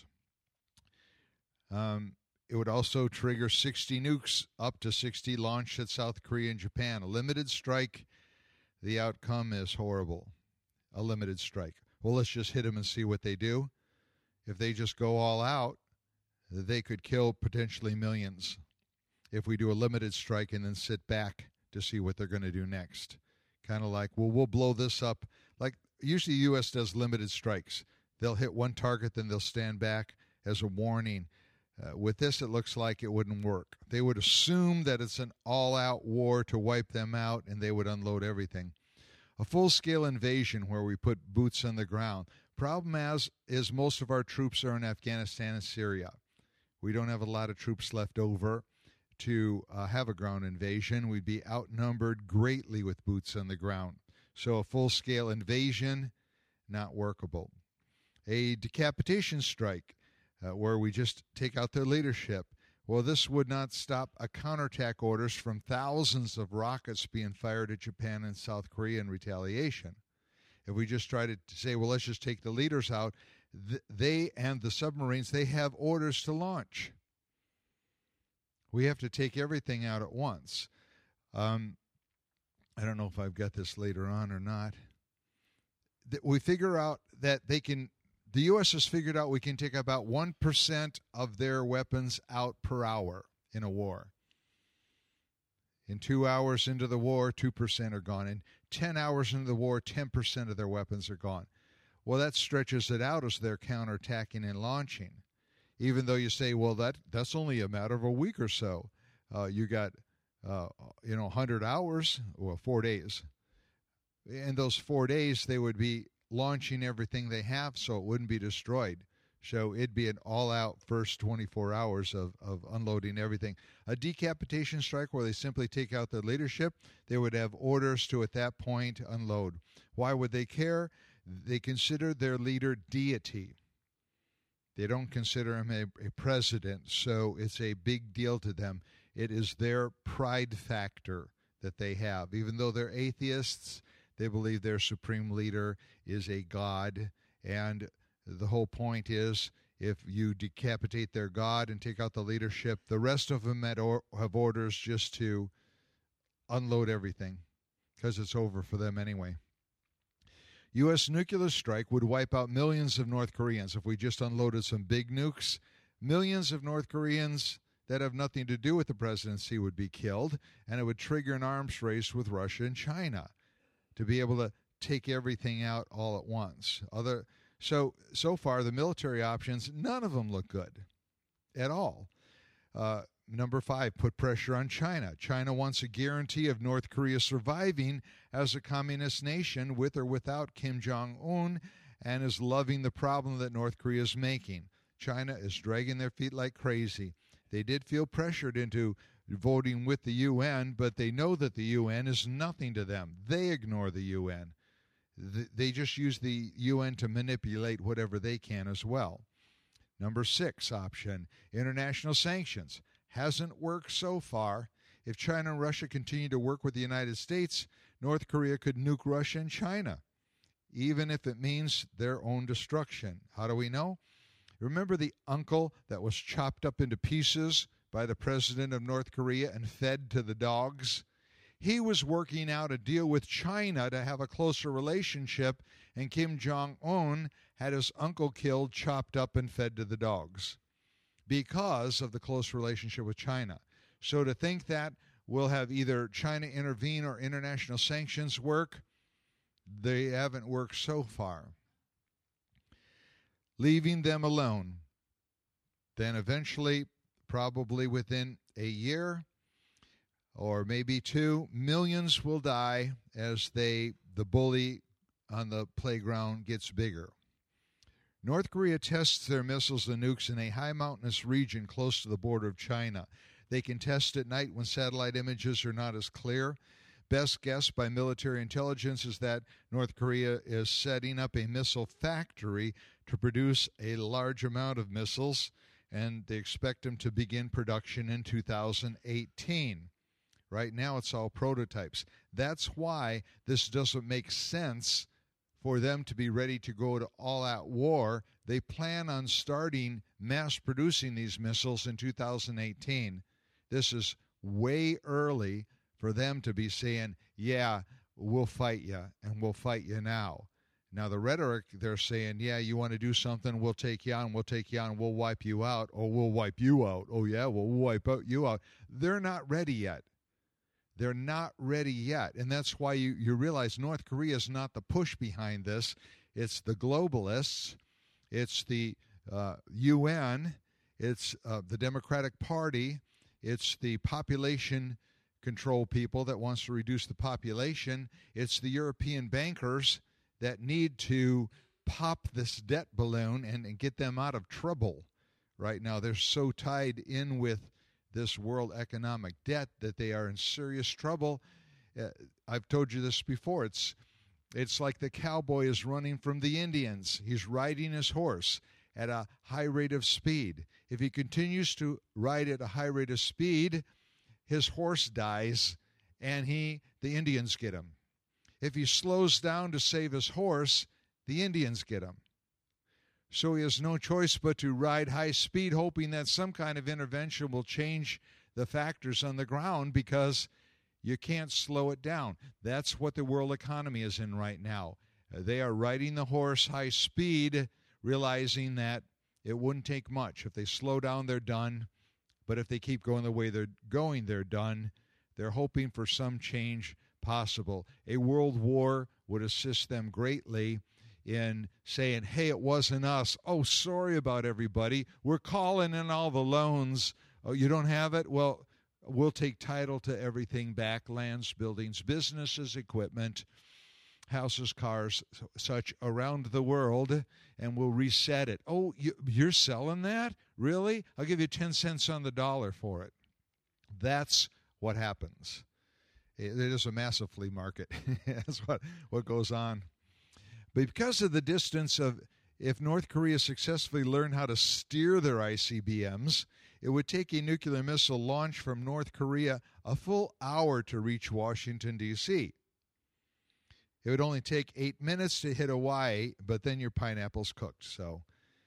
Um, it would also trigger sixty nukes, up to sixty launched at South Korea and Japan. A limited strike, the outcome is horrible. A limited strike. Well, let's just hit them and see what they do. If they just go all out, they could kill potentially millions. If we do a limited strike and then sit back to see what they're going to do next. Kind of like, well, we'll blow this up. Like, usually the U S does limited strikes. They'll hit one target, then they'll stand back as a warning. Uh, with this, it looks like it wouldn't work. They would assume that it's an all-out war to wipe them out, and they would unload everything. A full-scale invasion where we put boots on the ground. Problem as is most of our troops are in Afghanistan and Syria. We don't have a lot of troops left over to uh, have a ground invasion. We'd be outnumbered greatly with boots on the ground. So a full-scale invasion, not workable. A decapitation strike, uh, where we just take out their leadership. Well, this would not stop a counterattack orders from thousands of rockets being fired at Japan and South Korea in retaliation. If we just try to say, well, let's just take the leaders out, th- they and the submarines, they have orders to launch. We have to take everything out at once. Um, I don't know if I've got this later on or not. Th- we figure out that they can, the U S has figured out we can take about one percent of their weapons out per hour in a war. In two hours into the war, two percent are gone. In ten hours into the war, ten percent of their weapons are gone. Well, that stretches it out as they're counterattacking and launching. Even though you say, well, that that's only a matter of a week or so. Uh, you got, uh, you know, one hundred hours, well, four days. In those four days, they would be launching everything they have so it wouldn't be destroyed. So it'd be an all-out first twenty-four hours of, of unloading everything. A decapitation strike where they simply take out their leadership, they would have orders to, at that point, unload. Why would they care? They consider their leader deity. They don't consider him a, a president, so it's a big deal to them. It is their pride factor that they have. Even though they're atheists, they believe their supreme leader is a god, and the whole point is if you decapitate their god and take out the leadership, the rest of them or, have orders just to unload everything because it's over for them anyway. U S nuclear strike would wipe out millions of North Koreans. If we just unloaded some big nukes, millions of North Koreans that have nothing to do with the presidency would be killed, and it would trigger an arms race with Russia and China to be able to take everything out all at once. Other So, so far, the military options, none of them look good at all. Uh, number five, put pressure on China. China wants a guarantee of North Korea surviving as a communist nation with or without Kim Jong-un, and is loving the problem that North Korea is making. China is dragging their feet like crazy. They did feel pressured into voting with the U N, but they know that the U N is nothing to them. They ignore the U N. They just use the U N to manipulate whatever they can as well. Number six option, international sanctions. Hasn't worked so far. If China and Russia continue to work with the United States, North Korea could nuke Russia and China, even if it means their own destruction. How do we know? Remember the uncle that was chopped up into pieces by the president of North Korea and fed to the dogs? He was working out a deal with China to have a closer relationship, and Kim Jong-un had his uncle killed, chopped up, and fed to the dogs because of the close relationship with China. So to think that we'll have either China intervene or international sanctions work, they haven't worked so far. Leaving them alone. Then eventually, probably within a year or maybe two, millions will die as they the bully on the playground gets bigger. North Korea tests their missiles and nukes in a high mountainous region close to the border of China. They can test at night when satellite images are not as clear. Best guess by military intelligence is that North Korea is setting up a missile factory to produce a large amount of missiles, and they expect them to begin production in two thousand eighteen. Right now, it's all prototypes. That's why this doesn't make sense for them to be ready to go to all-out war. They plan on starting mass-producing these missiles in two thousand eighteen. This is way early for them to be saying, yeah, we'll fight you, and we'll fight you now. Now, the rhetoric, they're saying, yeah, you want to do something, we'll take you on, we'll take you on, we'll wipe you out, or we'll wipe you out. Oh, yeah, we'll wipe out you out. They're not ready yet. They're not ready yet. And that's why you, you realize North Korea is not the push behind this. It's the globalists. It's the uh, U N. It's uh, the Democratic Party. It's the population control people that wants to reduce the population. It's the European bankers that need to pop this debt balloon and, and get them out of trouble. Right now, they're so tied in with this world economic debt that they are in serious trouble. Uh, I've told you this before. It's it's like the cowboy is running from the Indians. He's riding his horse at a high rate of speed. If he continues to ride at a high rate of speed, his horse dies and he the Indians get him. If he slows down to save his horse, the Indians get him. So he has no choice but to ride high speed, hoping that some kind of intervention will change the factors on the ground, because you can't slow it down. That's what the world economy is in right now. They are riding the horse high speed, realizing that it wouldn't take much. If they slow down, they're done. But if they keep going the way they're going, they're done. They're hoping for some change possible. A world war would assist them greatly in saying, hey, it wasn't us. Oh, sorry about everybody. We're calling in all the loans. Oh, you don't have it? Well, we'll take title to everything back, lands, buildings, businesses, equipment, houses, cars, such around the world, and we'll reset it. Oh, you, you're selling that? Really? I'll give you ten cents on the dollar for it. That's what happens. It is a massive flea market. That's what, what goes on. But because of the distance of, if North Korea successfully learned how to steer their I C B Ms, it would take a nuclear missile launch from North Korea a full hour to reach Washington, D C It would only take eight minutes to hit Hawaii, but then your pineapple's cooked. So,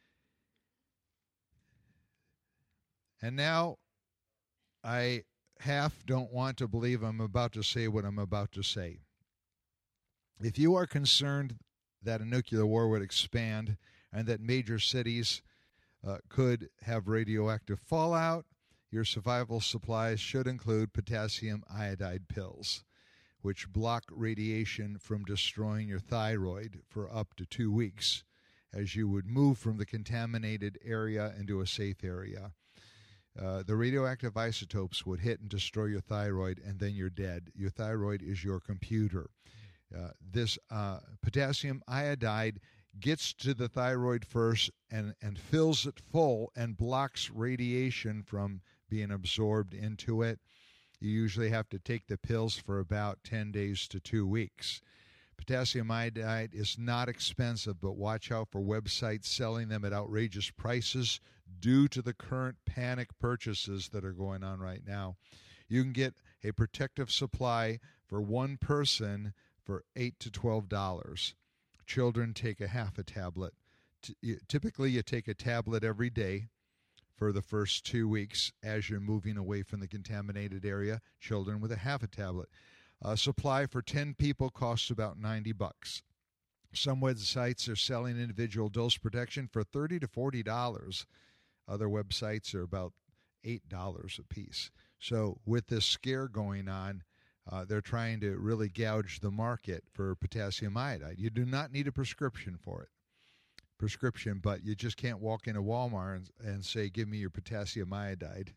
and now I half don't want to believe I'm about to say what I'm about to say. If you are concerned that a nuclear war would expand and that major cities uh, could have radioactive fallout, your survival supplies should include potassium iodide pills, which block radiation from destroying your thyroid for up to two weeks as you would move from the contaminated area into a safe area. Uh, the radioactive isotopes would hit and destroy your thyroid, and then you're dead. Your thyroid is your computer. Uh, this uh, potassium iodide gets to the thyroid first and, and fills it full and blocks radiation from being absorbed into it. You usually have to take the pills for about ten days to two weeks. Potassium iodide is not expensive, but watch out for websites selling them at outrageous prices due to the current panic purchases that are going on right now. You can get a protective supply for one person for eight to twelve dollars. Children take a half a tablet. Typically, you take a tablet every day for the first two weeks as you're moving away from the contaminated area. Children with a half a tablet. A supply for ten people costs about ninety bucks. Some websites are selling individual dose protection for thirty to forty dollars. Other websites are about eight dollars a piece. So with this scare going on, uh, they're trying to really gouge the market for potassium iodide. You do not need a prescription for it. Prescription, but you just can't walk into Walmart and, and say, give me your potassium iodide.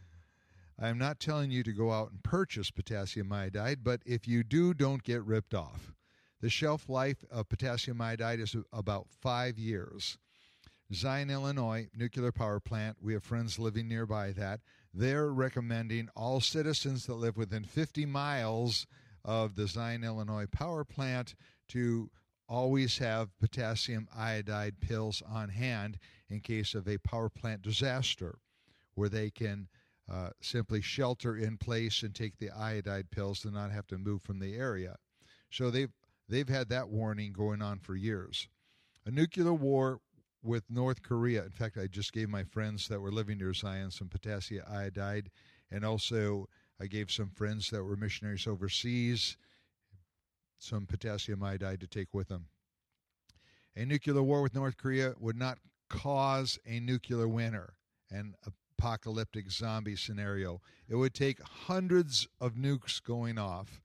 I'm not telling you to go out and purchase potassium iodide, but if you do, don't get ripped off. The shelf life of potassium iodide is about five years. Zion, Illinois, nuclear power plant, we have friends living nearby that. They're recommending all citizens that live within fifty miles of the Zion, Illinois power plant to always have potassium iodide pills on hand in case of a power plant disaster, where they can uh, simply shelter in place and take the iodide pills and not have to move from the area. So they've, they've had that warning going on for years. A nuclear war with North Korea. In fact, I just gave my friends that were living near Zion some potassium iodide, and also I gave some friends that were missionaries overseas some potassium iodide to take with them. A nuclear war with North Korea would not cause a nuclear winter, an apocalyptic zombie scenario. It would take hundreds of nukes going off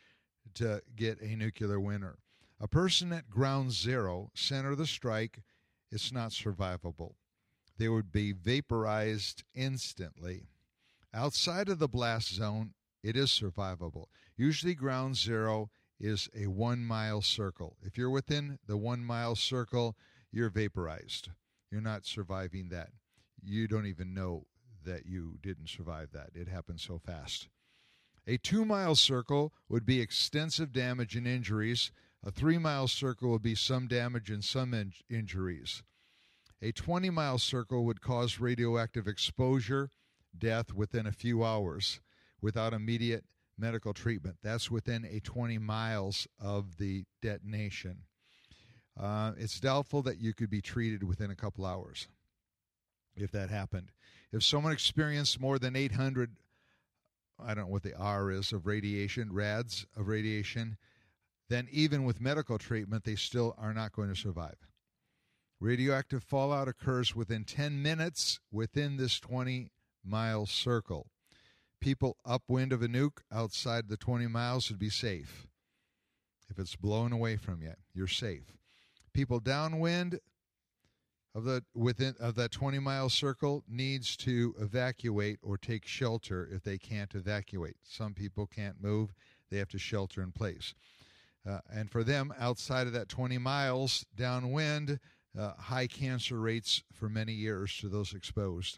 to get a nuclear winter. A person at ground zero, center of the strike, it's not survivable. They would be vaporized instantly. Outside of the blast zone, it is survivable. Usually ground zero is a one-mile circle. If you're within the one-mile circle, you're vaporized. You're not surviving that. You don't even know that you didn't survive that. It happened so fast. A two-mile circle would be extensive damage and injuries. A three-mile circle would be some damage and some in- injuries. A twenty-mile circle would cause radioactive exposure, death within a few hours without immediate medical treatment. That's within a twenty miles of the detonation. Uh, it's doubtful that you could be treated within a couple hours if that happened. If someone experienced more than eight hundred, I don't know what the R is, of radiation, rads of radiation, then even with medical treatment, they still are not going to survive. Radioactive fallout occurs within ten minutes within this twenty-mile circle. People upwind of a nuke outside the twenty miles would be safe. If it's blown away from you, you're safe. People downwind of the within of that twenty-mile circle needs to evacuate or take shelter if they can't evacuate. Some people can't move. They have to shelter in place. Uh, and for them, outside of that twenty miles downwind, uh, high cancer rates for many years to those exposed.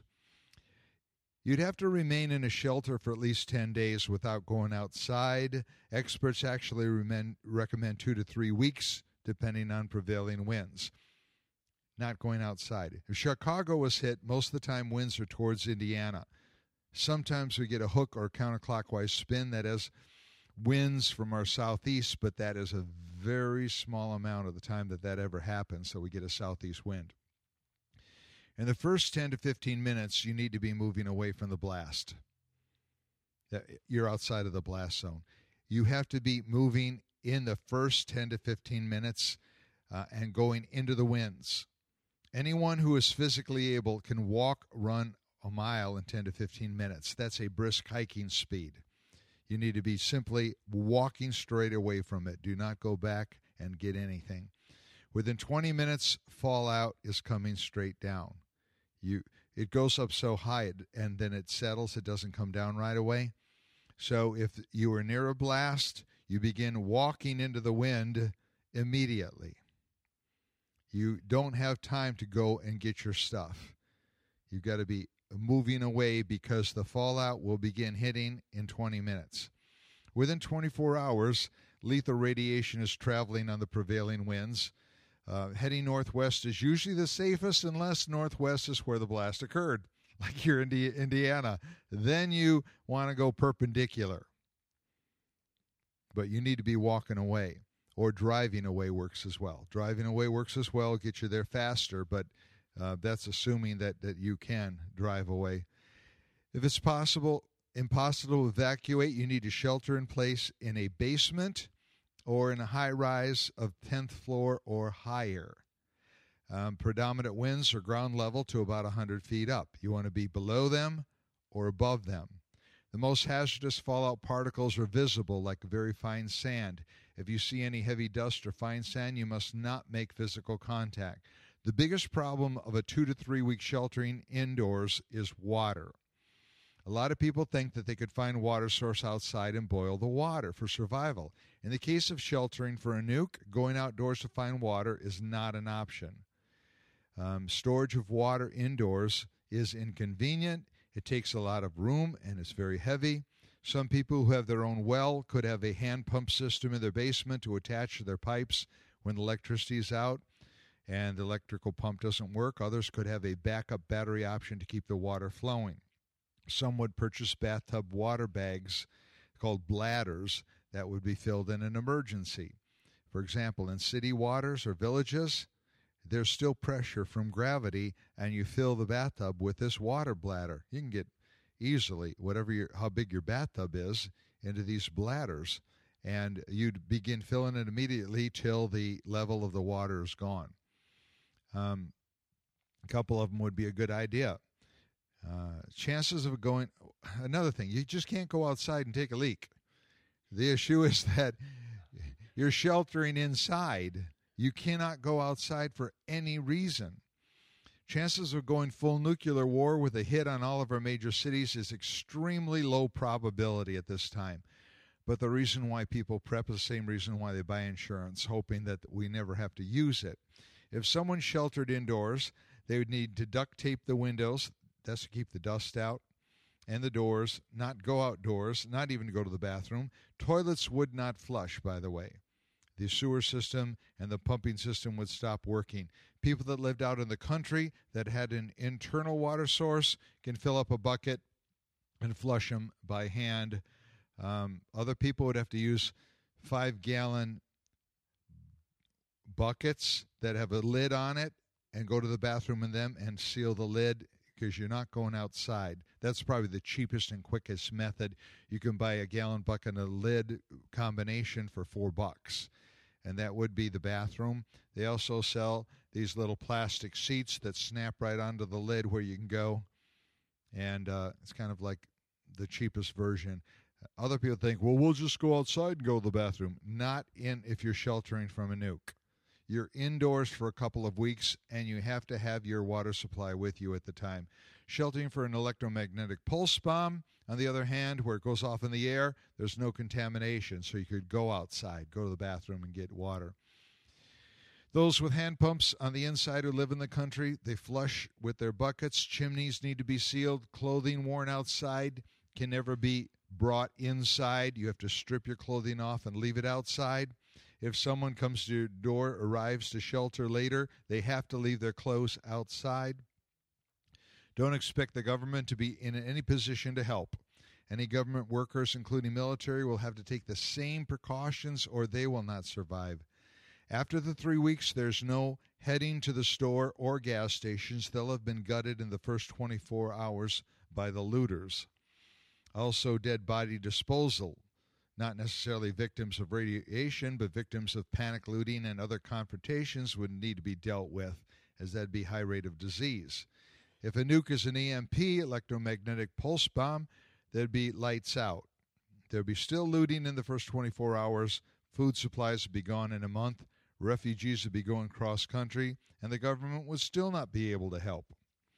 You'd have to remain in a shelter for at least ten days without going outside. Experts actually recommend two to three weeks, depending on prevailing winds. Not going outside. If Chicago was hit, most of the time winds are towards Indiana. Sometimes we get a hook or counterclockwise spin that has winds from our southeast, but that is a very small amount of the time that that ever happens, so we get a southeast wind. In the first ten to fifteen minutes, you need to be moving away from the blast. You're outside of the blast zone. You have to be moving in the first ten to fifteen minutes uh, and going into the winds. Anyone who is physically able can walk, run a mile in ten to fifteen minutes. That's a brisk hiking speed. You need to be simply walking straight away from it. Do not go back and get anything. Within twenty minutes, fallout is coming straight down. You, it goes up so high and then it settles. It doesn't come down right away. So if you are near a blast, you begin walking into the wind immediately. You don't have time to go and get your stuff. You've got to be moving away because the fallout will begin hitting in twenty minutes. Within twenty-four hours, lethal radiation is traveling on the prevailing winds. Uh, heading northwest is usually the safest unless northwest is where the blast occurred, like here in Indiana. Then you want to go perpendicular. But you need to be walking away, or driving away works as well. Driving away works as well, get you there faster, but uh, that's assuming that, that you can drive away. If it's possible, impossible to evacuate, you need to shelter in place in a basement or in a high rise of tenth floor or higher. Um, predominant winds are ground level to about one hundred feet up. You want to be below them or above them. The most hazardous fallout particles are visible, like very fine sand. If you see any heavy dust or fine sand, you must not make physical contact. The biggest problem of a two to three week sheltering indoors is water. A lot of people think that they could find a water source outside and boil the water for survival. In the case of sheltering for a nuke, going outdoors to find water is not an option. Um, storage of water indoors is inconvenient. It takes a lot of room and it's very heavy. Some people who have their own well could have a hand pump system in their basement to attach to their pipes when the electricity is out and the electrical pump doesn't work. Others could have a backup battery option to keep the water flowing. Some would purchase bathtub water bags called bladders that would be filled in an emergency. For example, in city waters or villages, there's still pressure from gravity, and you fill the bathtub with this water bladder. You can get easily, whatever your, how big your bathtub is, into these bladders, and you'd begin filling it immediately till the level of the water is gone. Um, a couple of them would be a good idea. Uh, chances of going, another thing, you just can't go outside and take a leak. The issue is that you're sheltering inside. You cannot go outside for any reason. Chances of going full nuclear war with a hit on all of our major cities is extremely low probability at this time. But the reason why people prep is the same reason why they buy insurance, hoping that we never have to use it. If someone sheltered indoors, they would need to duct tape the windows. That's to keep the dust out, and the doors, not go outdoors, not even go to the bathroom. Toilets would not flush, by the way. The sewer system and the pumping system would stop working. People that lived out in the country that had an internal water source can fill up a bucket and flush them by hand. Um, other people would have to use five-gallon buckets that have a lid on it and go to the bathroom in them and seal the lid, because you're not going outside. That's probably the cheapest and quickest method. You can buy a gallon bucket and a lid combination for four bucks, and that would be the bathroom. They also sell these little plastic seats that snap right onto the lid where you can go, and uh, it's kind of like the cheapest version. Other people think, well, we'll just go outside and go to the bathroom. Not in if you're sheltering from a nuke. You're indoors for a couple of weeks, and you have to have your water supply with you at the time. Sheltering for an electromagnetic pulse bomb, on the other hand, where it goes off in the air, there's no contamination, so you could go outside, go to the bathroom, and get water. Those with hand pumps on the inside who live in the country, they flush with their buckets. Chimneys need to be sealed. Clothing worn outside can never be brought inside. You have to strip your clothing off and leave it outside. If someone comes to your door, arrives to shelter later, they have to leave their clothes outside. Don't expect the government to be in any position to help. Any government workers, including military, will have to take the same precautions or they will not survive. After the three weeks, there's no heading to the store or gas stations. They'll have been gutted in the first twenty-four hours by the looters. Also, dead body disposal. Not necessarily victims of radiation, but victims of panic looting and other confrontations would need to be dealt with, as that'd be high rate of disease. If a nuke is an E M P, electromagnetic pulse bomb, there'd be lights out. There'd be still looting in the first twenty-four hours. Food supplies would be gone in a month. Refugees would be going cross-country, and the government would still not be able to help.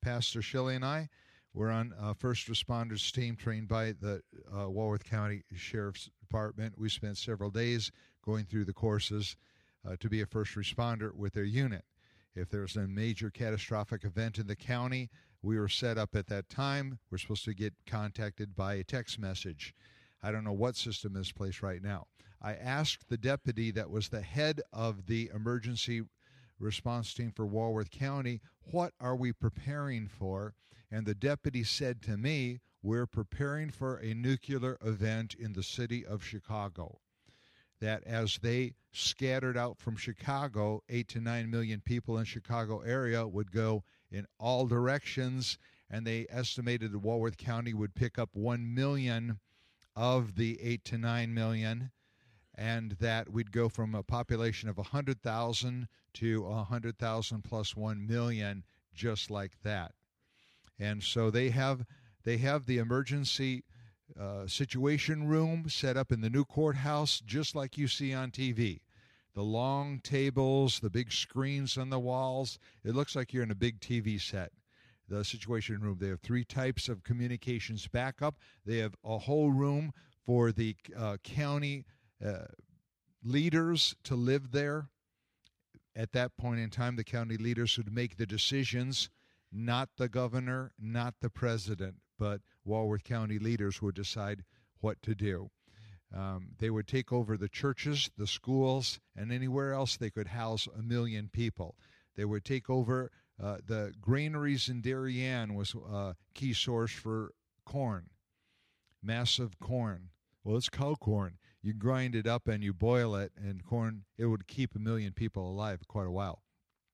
Pastor Shelley and I, we're on a first responders team trained by the uh, Walworth County Sheriff's Department. We spent several days going through the courses uh, to be a first responder with their unit. If there's a major catastrophic event in the county, we were set up at that time. We're supposed to get contacted by a text message. I don't know what system is placed right now. I asked the deputy that was the head of the emergency response team for Walworth County, what are we preparing for? And the deputy said to me, we're preparing for a nuclear event in the city of Chicago. That as they scattered out from Chicago, eight to nine million people in Chicago area would go in all directions, and they estimated that Walworth County would pick up one million of the eight to nine million, and that we'd go from a population of one hundred thousand to one hundred thousand plus one million, just like that. And so they have they have the emergency uh, situation room set up in the new courthouse, just like you see on T V. The long tables, the big screens on the walls. It looks like you're in a big T V set. The situation room. They have three types of communications backup. They have a whole room for the uh, county uh, leaders to live there. At that point in time, the county leaders would make the decisions, not the governor, not the president, but Walworth County leaders would decide what to do. Um, they would take over the churches, the schools, and anywhere else they could house a million people. They would take over uh, the granaries in Darien was a key source for corn, massive corn. Well, it's cow corn. You grind it up and you boil it, and corn, it would keep a million people alive for quite a while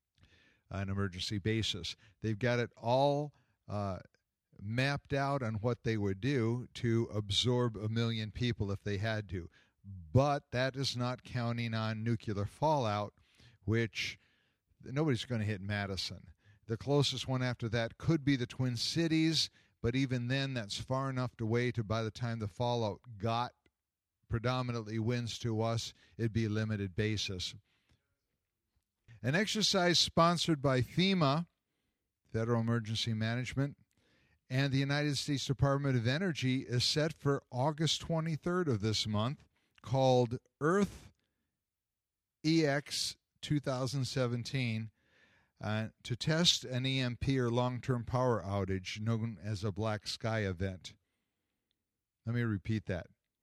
on an emergency basis. They've got it all uh, mapped out on what they would do to absorb a million people if they had to. But that is not counting on nuclear fallout, which nobody's going to hit Madison. The closest one after that could be the Twin Cities, but even then that's far enough away to by the time the fallout got predominantly winds to us, it'd be a limited basis. An exercise sponsored by FEMA, Federal Emergency Management, and the United States Department of Energy is set for August twenty-third of this month, called Earth E X twenty seventeen, uh, to test an E M P or long-term power outage known as a black sky event. Let me repeat that.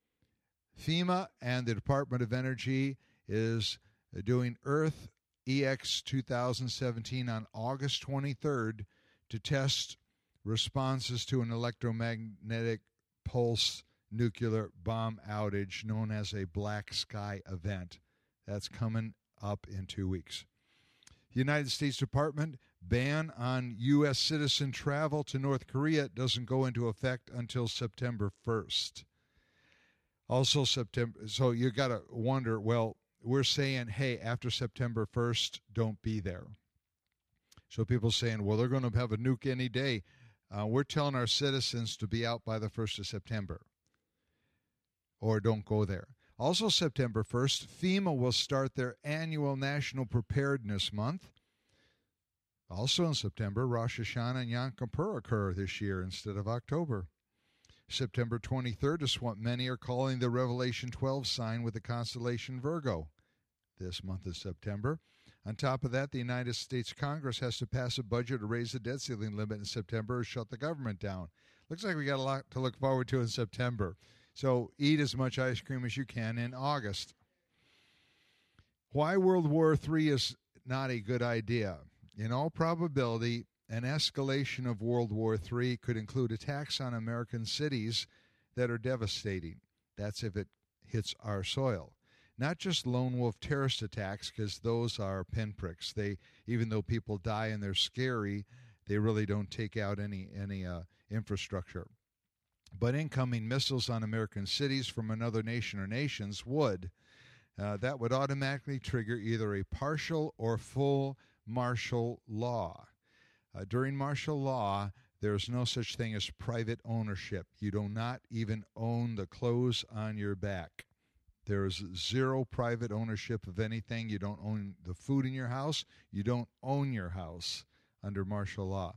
FEMA and the Department of Energy is doing Earth E X twenty seventeen on August twenty-third to test responses to an electromagnetic pulse nuclear bomb outage known as a black sky event. That's coming up in two weeks. The United States Department ban on U S citizen travel to North Korea doesn't go into effect until September first. Also September, so you got to wonder, well, we're saying, hey, after September first, don't be there. So people saying, well, they're going to have a nuke any day. Uh, we're telling our citizens to be out by the first of September or don't go there. Also September first, FEMA will start their annual National Preparedness Month. Also in September, Rosh Hashanah and Yom Kippur occur this year instead of October. September twenty-third is what many are calling the Revelation twelve sign with the constellation Virgo. This month is September. On top of that, the United States Congress has to pass a budget to raise the debt ceiling limit in September or shut the government down. Looks like we got a lot to look forward to in September. So eat as much ice cream as you can in August. Why World War Three is not a good idea. In all probability, an escalation of World War Three could include attacks on American cities that are devastating. That's if it hits our soil. Not just lone wolf terrorist attacks, because those are pinpricks. They, even though people die and they're scary, they really don't take out any any uh, infrastructure. But incoming missiles on American cities from another nation or nations would. Uh, that would automatically trigger either a partial or full martial law. Uh, during martial law, there's no such thing as private ownership. You do not even own the clothes on your back. There is zero private ownership of anything. You don't own the food in your house. You don't own your house under martial law.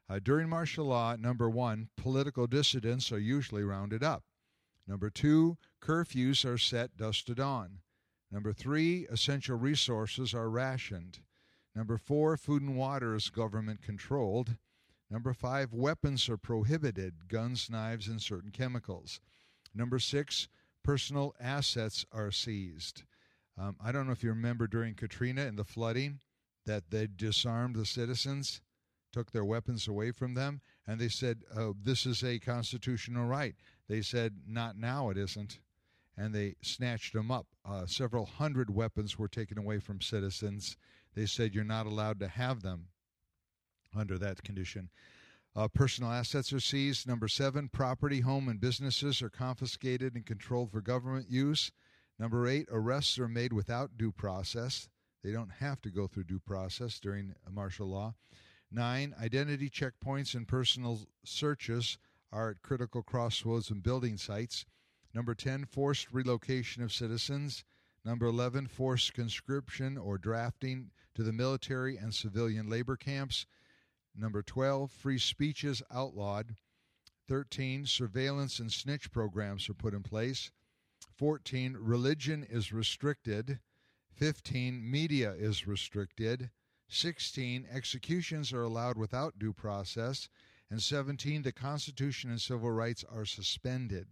Uh, during martial law, number one, political dissidents are usually rounded up. Number two, curfews are set dusk to dawn. Number three, essential resources are rationed. Number four, food and water is government controlled. Number five, weapons are prohibited, guns, knives, and certain chemicals. Number six, personal assets are seized. Um, I don't know if you remember during Katrina and the flooding that they disarmed the citizens, took their weapons away from them, and they said, oh, this is a constitutional right. They said, not now, it isn't. And they snatched them up. Uh, several hundred weapons were taken away from citizens. They said you're not allowed to have them under that condition. Uh, personal assets are seized. Number seven, property, home, and businesses are confiscated and controlled for government use. Number eight, arrests are made without due process. They don't have to go through due process during martial law. Nine, identity checkpoints and personal searches are at critical crossroads and building sites. Number ten, forced relocation of citizens. Number eleven, forced conscription or drafting to the military and civilian labor camps. Number twelve, free speech is outlawed. thirteen, surveillance and snitch programs are put in place. fourteen, religion is restricted. fifteen, media is restricted. sixteen, executions are allowed without due process. And seventeen, the Constitution and civil rights are suspended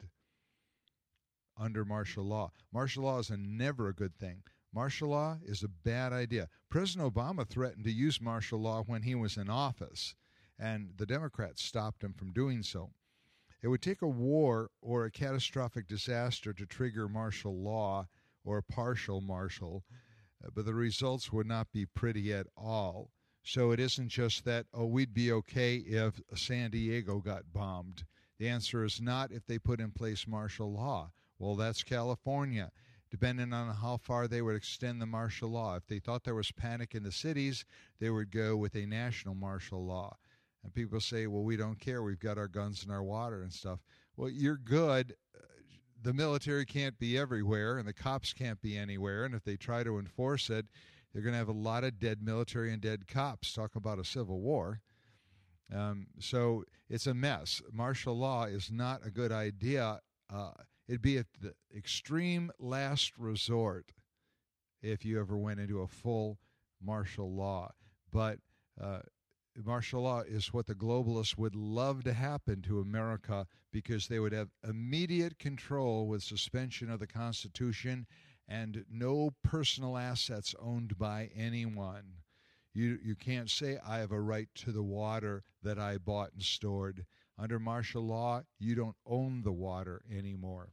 under martial law. Martial law is a never a good thing. Martial law is a bad idea. President Obama threatened to use martial law when he was in office, and the Democrats stopped him from doing so. It would take a war or a catastrophic disaster to trigger martial law or partial martial, but the results would not be pretty at all. So it isn't just that, oh, we'd be okay if San Diego got bombed. The answer is not if they put in place martial law. Well, that's California. Depending on how far they would extend the martial law. If they thought there was panic in the cities, they would go with a national martial law. And people say, well, we don't care. We've got our guns and our water and stuff. Well, you're good. The military can't be everywhere, and the cops can't be anywhere. And if they try to enforce it, they're going to have a lot of dead military and dead cops. Talk about a civil war. Um, so it's a mess. Martial law is not a good idea. Uh, It'd be at the extreme last resort if you ever went into a full martial law. But uh, martial law is what the globalists would love to happen to America because they would have immediate control with suspension of the Constitution and no personal assets owned by anyone. You, you can't say, I have a right to the water that I bought and stored. Under martial law, you don't own the water anymore,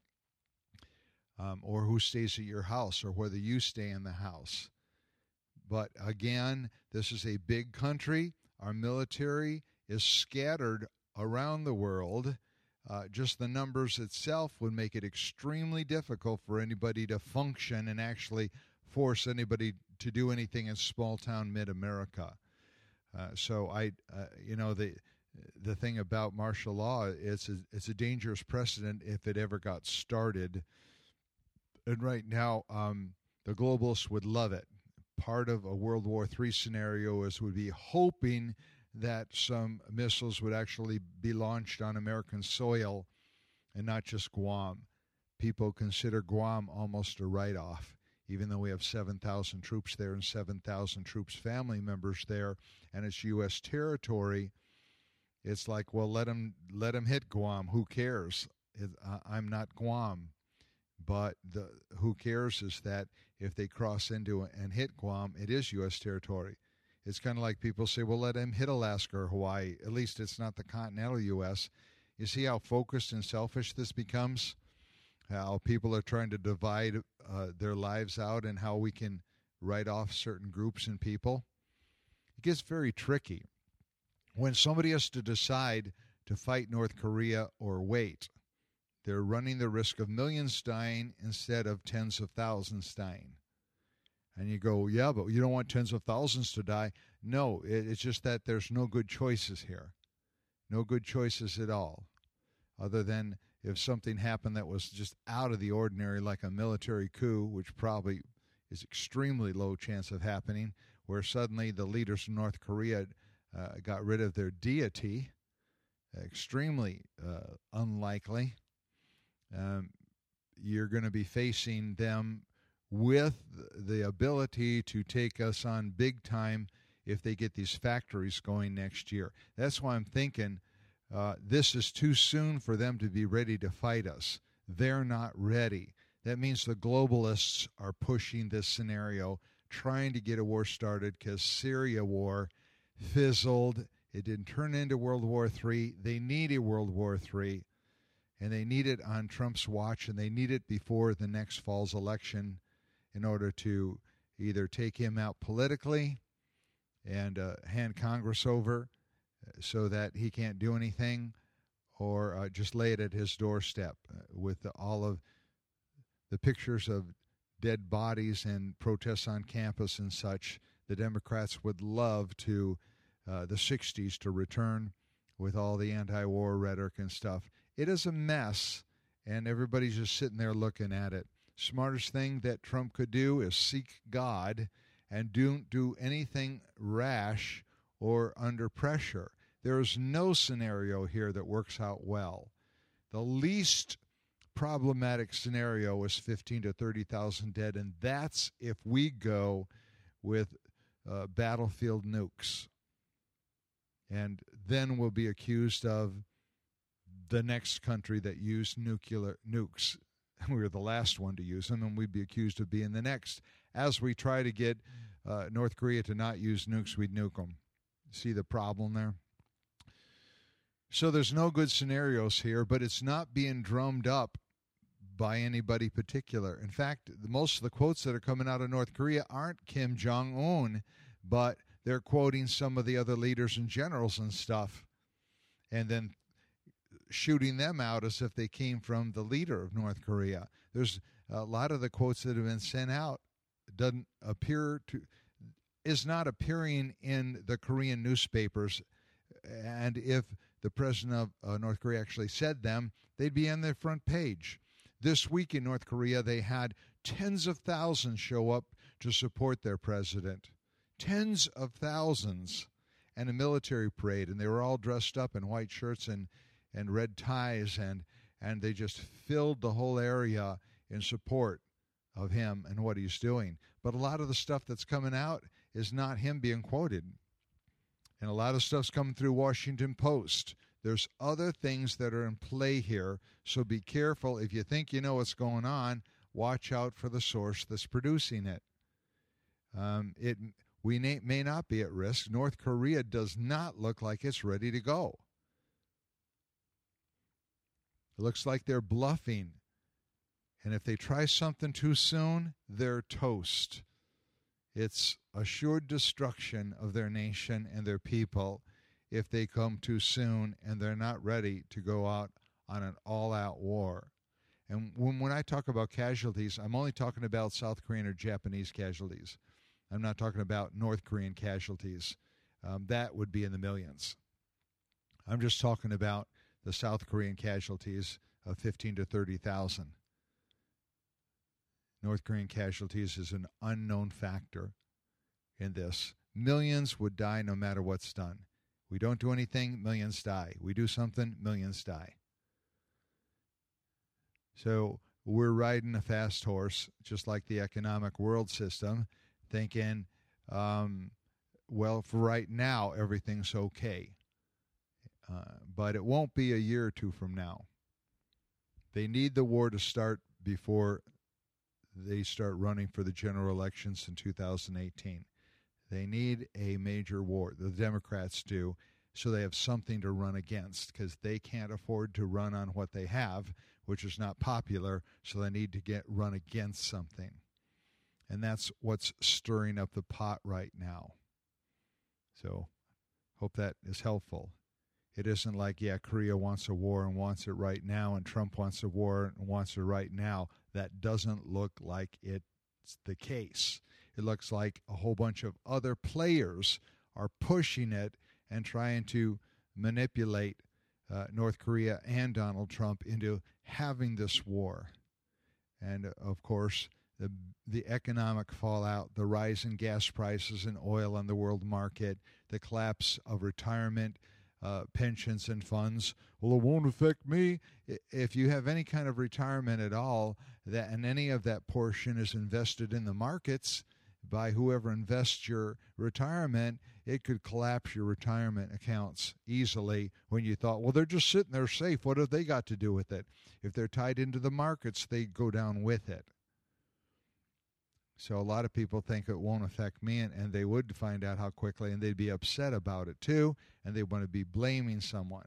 um, or who stays at your house, or whether you stay in the house. But again, this is a big country. Our military is scattered around the world. Uh, just the numbers itself would make it extremely difficult for anybody to function and actually force anybody to do anything in small-town mid-America. Uh, so I, uh, you know, the the thing about martial law, it's a, it's a dangerous precedent if it ever got started. And right now, um, the globalists would love it. Part of a World War Three scenario is would be hoping that some missiles would actually be launched on American soil and not just Guam. People consider Guam almost a write-off, even though we have seven thousand troops there and seven thousand troops family members there, and it's U S territory. It's like, well, let them, let them hit Guam. Who cares? It, uh, I'm not Guam. But the who cares is that if they cross into and hit Guam, it is U S territory. It's kind of like people say, well, let them hit Alaska or Hawaii. At least it's not the continental U S. You see how focused and selfish this becomes? How people are trying to divide uh, their lives out and how we can write off certain groups and people. It gets very tricky. When somebody has to decide to fight North Korea or wait, they're running the risk of millions dying instead of tens of thousands dying. And you go, yeah, but you don't want tens of thousands to die. No, it, it's just that there's no good choices here. No good choices at all. Other than if something happened that was just out of the ordinary, like a military coup, which probably is extremely low chance of happening, where suddenly the leaders of North Korea uh, got rid of their deity. Extremely uh, unlikely. Um, you're going to be facing them with the ability to take us on big time if they get these factories going next year. That's why I'm thinking uh, this is too soon for them to be ready to fight us. They're not ready. That means the globalists are pushing this scenario, trying to get a war started because Syria war fizzled. It didn't turn into World War Three. They need a World War Three, and they need it on Trump's watch, and they need it before the next fall's election in order to either take him out politically and uh, hand Congress over so that he can't do anything, or uh, just lay it at his doorstep uh, with the, all of the pictures of dead bodies and protests on campus and such. The Democrats would love to Uh, the sixties to return with all the anti-war rhetoric and stuff. It is a mess, and everybody's just sitting there looking at it. Smartest thing that Trump could do is seek God and don't do anything rash or under pressure. There is no scenario here that works out well. The least problematic scenario is fifteen to thirty thousand dead, and that's if we go with uh, battlefield nukes. And then we'll be accused of the next country that used nuclear nukes. We were the last one to use them, and we'd be accused of being the next. As we try to get uh, North Korea to not use nukes, we'd nuke them. See the problem there? So there's no good scenarios here, but it's not being drummed up by anybody particular. In fact, most of the quotes that are coming out of North Korea aren't Kim Jong-un, but they're quoting some of the other leaders and generals and stuff, and then shooting them out as if they came from the leader of North Korea. There's a lot of the quotes that have been sent out doesn't appear to is not appearing in the Korean newspapers, and if the president of uh, North Korea actually said them, they'd be on their front page. This week in North Korea, they had tens of thousands show up to support their president. Tens of thousands, and a military parade, and they were all dressed up in white shirts and, and red ties, and, and they just filled the whole area in support of him and what he's doing. But a lot of the stuff that's coming out is not him being quoted. And a lot of stuff's coming through Washington Post. There's other things that are in play here, so be careful. If you think you know what's going on, watch out for the source that's producing it. Um, it we may, may not be at risk. North Korea does not look like it's ready to go. It looks like they're bluffing. And if they try something too soon, they're toast. It's assured destruction of their nation and their people if they come too soon and they're not ready to go out on an all-out war. And when, when I talk about casualties, I'm only talking about South Korean or Japanese casualties. I'm not talking about North Korean casualties. Um, that would be in the millions. I'm just talking about the South Korean casualties of fifteen to thirty thousand. North Korean casualties is an unknown factor in this. Millions would die no matter what's done. We don't do anything, millions die. We do something, millions die. So we're riding a fast horse, just like the economic world system, thinking, um, well, for right now, everything's okay. Uh, but it won't be a year or two from now. They need the war to start before they start running for the general elections in two thousand eighteen. They need a major war. The Democrats do, so they have something to run against, because they can't afford to run on what they have, which is not popular, so they need to get run against something. And that's what's stirring up the pot right now. So hope that is helpful. It isn't like, yeah, Korea wants a war and wants it right now, and Trump wants a war and wants it right now. That doesn't look like it's the case. It looks like a whole bunch of other players are pushing it and trying to manipulate uh, North Korea and Donald Trump into having this war. And, of course, the, the economic fallout, the rise in gas prices and oil on the world market, the collapse of retirement uh, pensions and funds. Well, it won't affect me. If you have any kind of retirement at all, that and any of that portion is invested in the markets by whoever invests your retirement, it could collapse your retirement accounts easily when you thought, well, they're just sitting there safe. What have they got to do with it? If they're tied into the markets, they go down with it. So a lot of people think it won't affect me, and, and they would find out how quickly, and they'd be upset about it too, and they want to be blaming someone.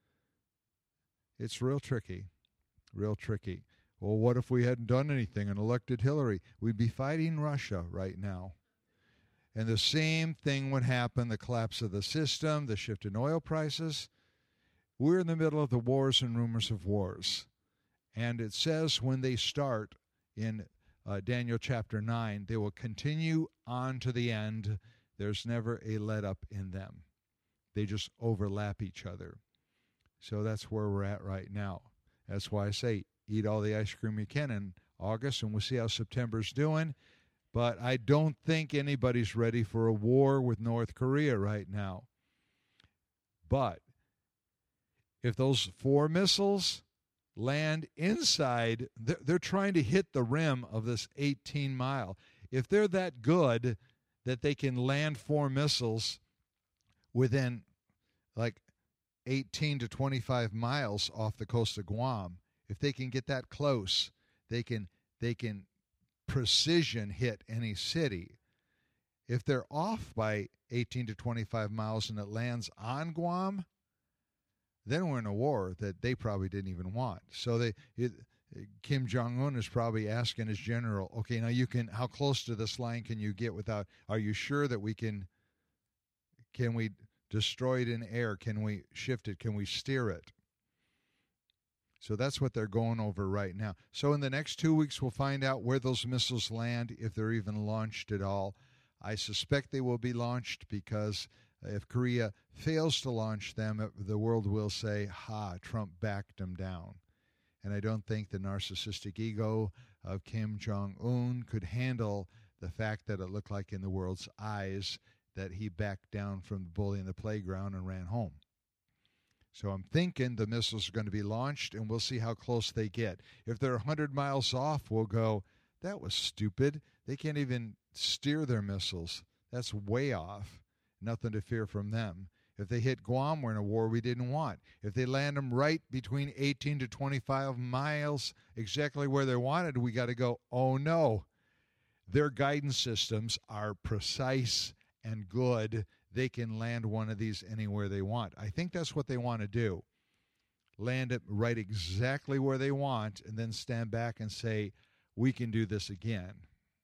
It's real tricky, real tricky. Well, what if we hadn't done anything and elected Hillary? We'd be fighting Russia right now. And the same thing would happen, the collapse of the system, the shift in oil prices. We're in the middle of the wars and rumors of wars. And it says when they start in uh, Daniel chapter nine, they will continue on to the end. There's never a let up in them. They just overlap each other. So that's where we're at right now. That's why I say eat all the ice cream you can in August, and we'll see how September's doing. But I don't think anybody's ready for a war with North Korea right now. But if those four missiles land inside, they're trying to hit the rim of this eighteen mile. If they're that good that they can land four missiles within like eighteen to twenty-five miles off the coast of Guam, if they can get that close, they can they can precision hit any city. If they're off by eighteen to twenty-five miles and it lands on Guam, then we're in a war that they probably didn't even want. So they it, Kim Jong-un is probably asking his general, okay, now you can, how close to this line can you get without, are you sure that we can, can we destroy it in air? Can we shift it? Can we steer it? So that's what they're going over right now. So in the next two weeks, we'll find out where those missiles land, if they're even launched at all. I suspect they will be launched because if Korea fails to launch them, the world will say, ha, Trump backed them down. And I don't think the narcissistic ego of Kim Jong-un could handle the fact that it looked like in the world's eyes that he backed down from the bully in the playground and ran home. So I'm thinking the missiles are going to be launched, and we'll see how close they get. If they're one hundred miles off, we'll go, that was stupid. They can't even steer their missiles. That's way off. Nothing to fear from them. If they hit Guam, we're in a war we didn't want. If they land them right between eighteen to twenty-five miles, exactly where they wanted, we got to go, oh no. Their guidance systems are precise and good. They can land one of these anywhere they want. I think that's what they want to do. Land it right exactly where they want and then stand back and say, we can do this again.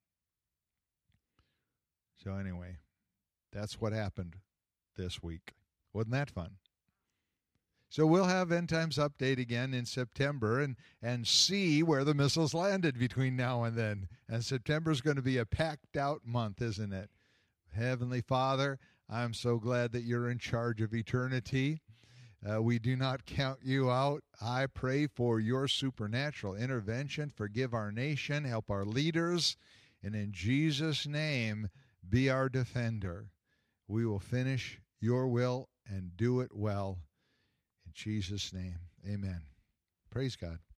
So anyway, that's what happened this week. Wasn't that fun? So we'll have End Times Update again in September and, and see where the missiles landed between now and then. And September is going to be a packed out month, isn't it? Heavenly Father, I'm so glad that you're in charge of eternity. Uh, we do not count you out. I pray for your supernatural intervention. Forgive our nation. Help our leaders. And in Jesus' name, be our defender. We will finish your will and do it well. In Jesus' name, amen. Praise God.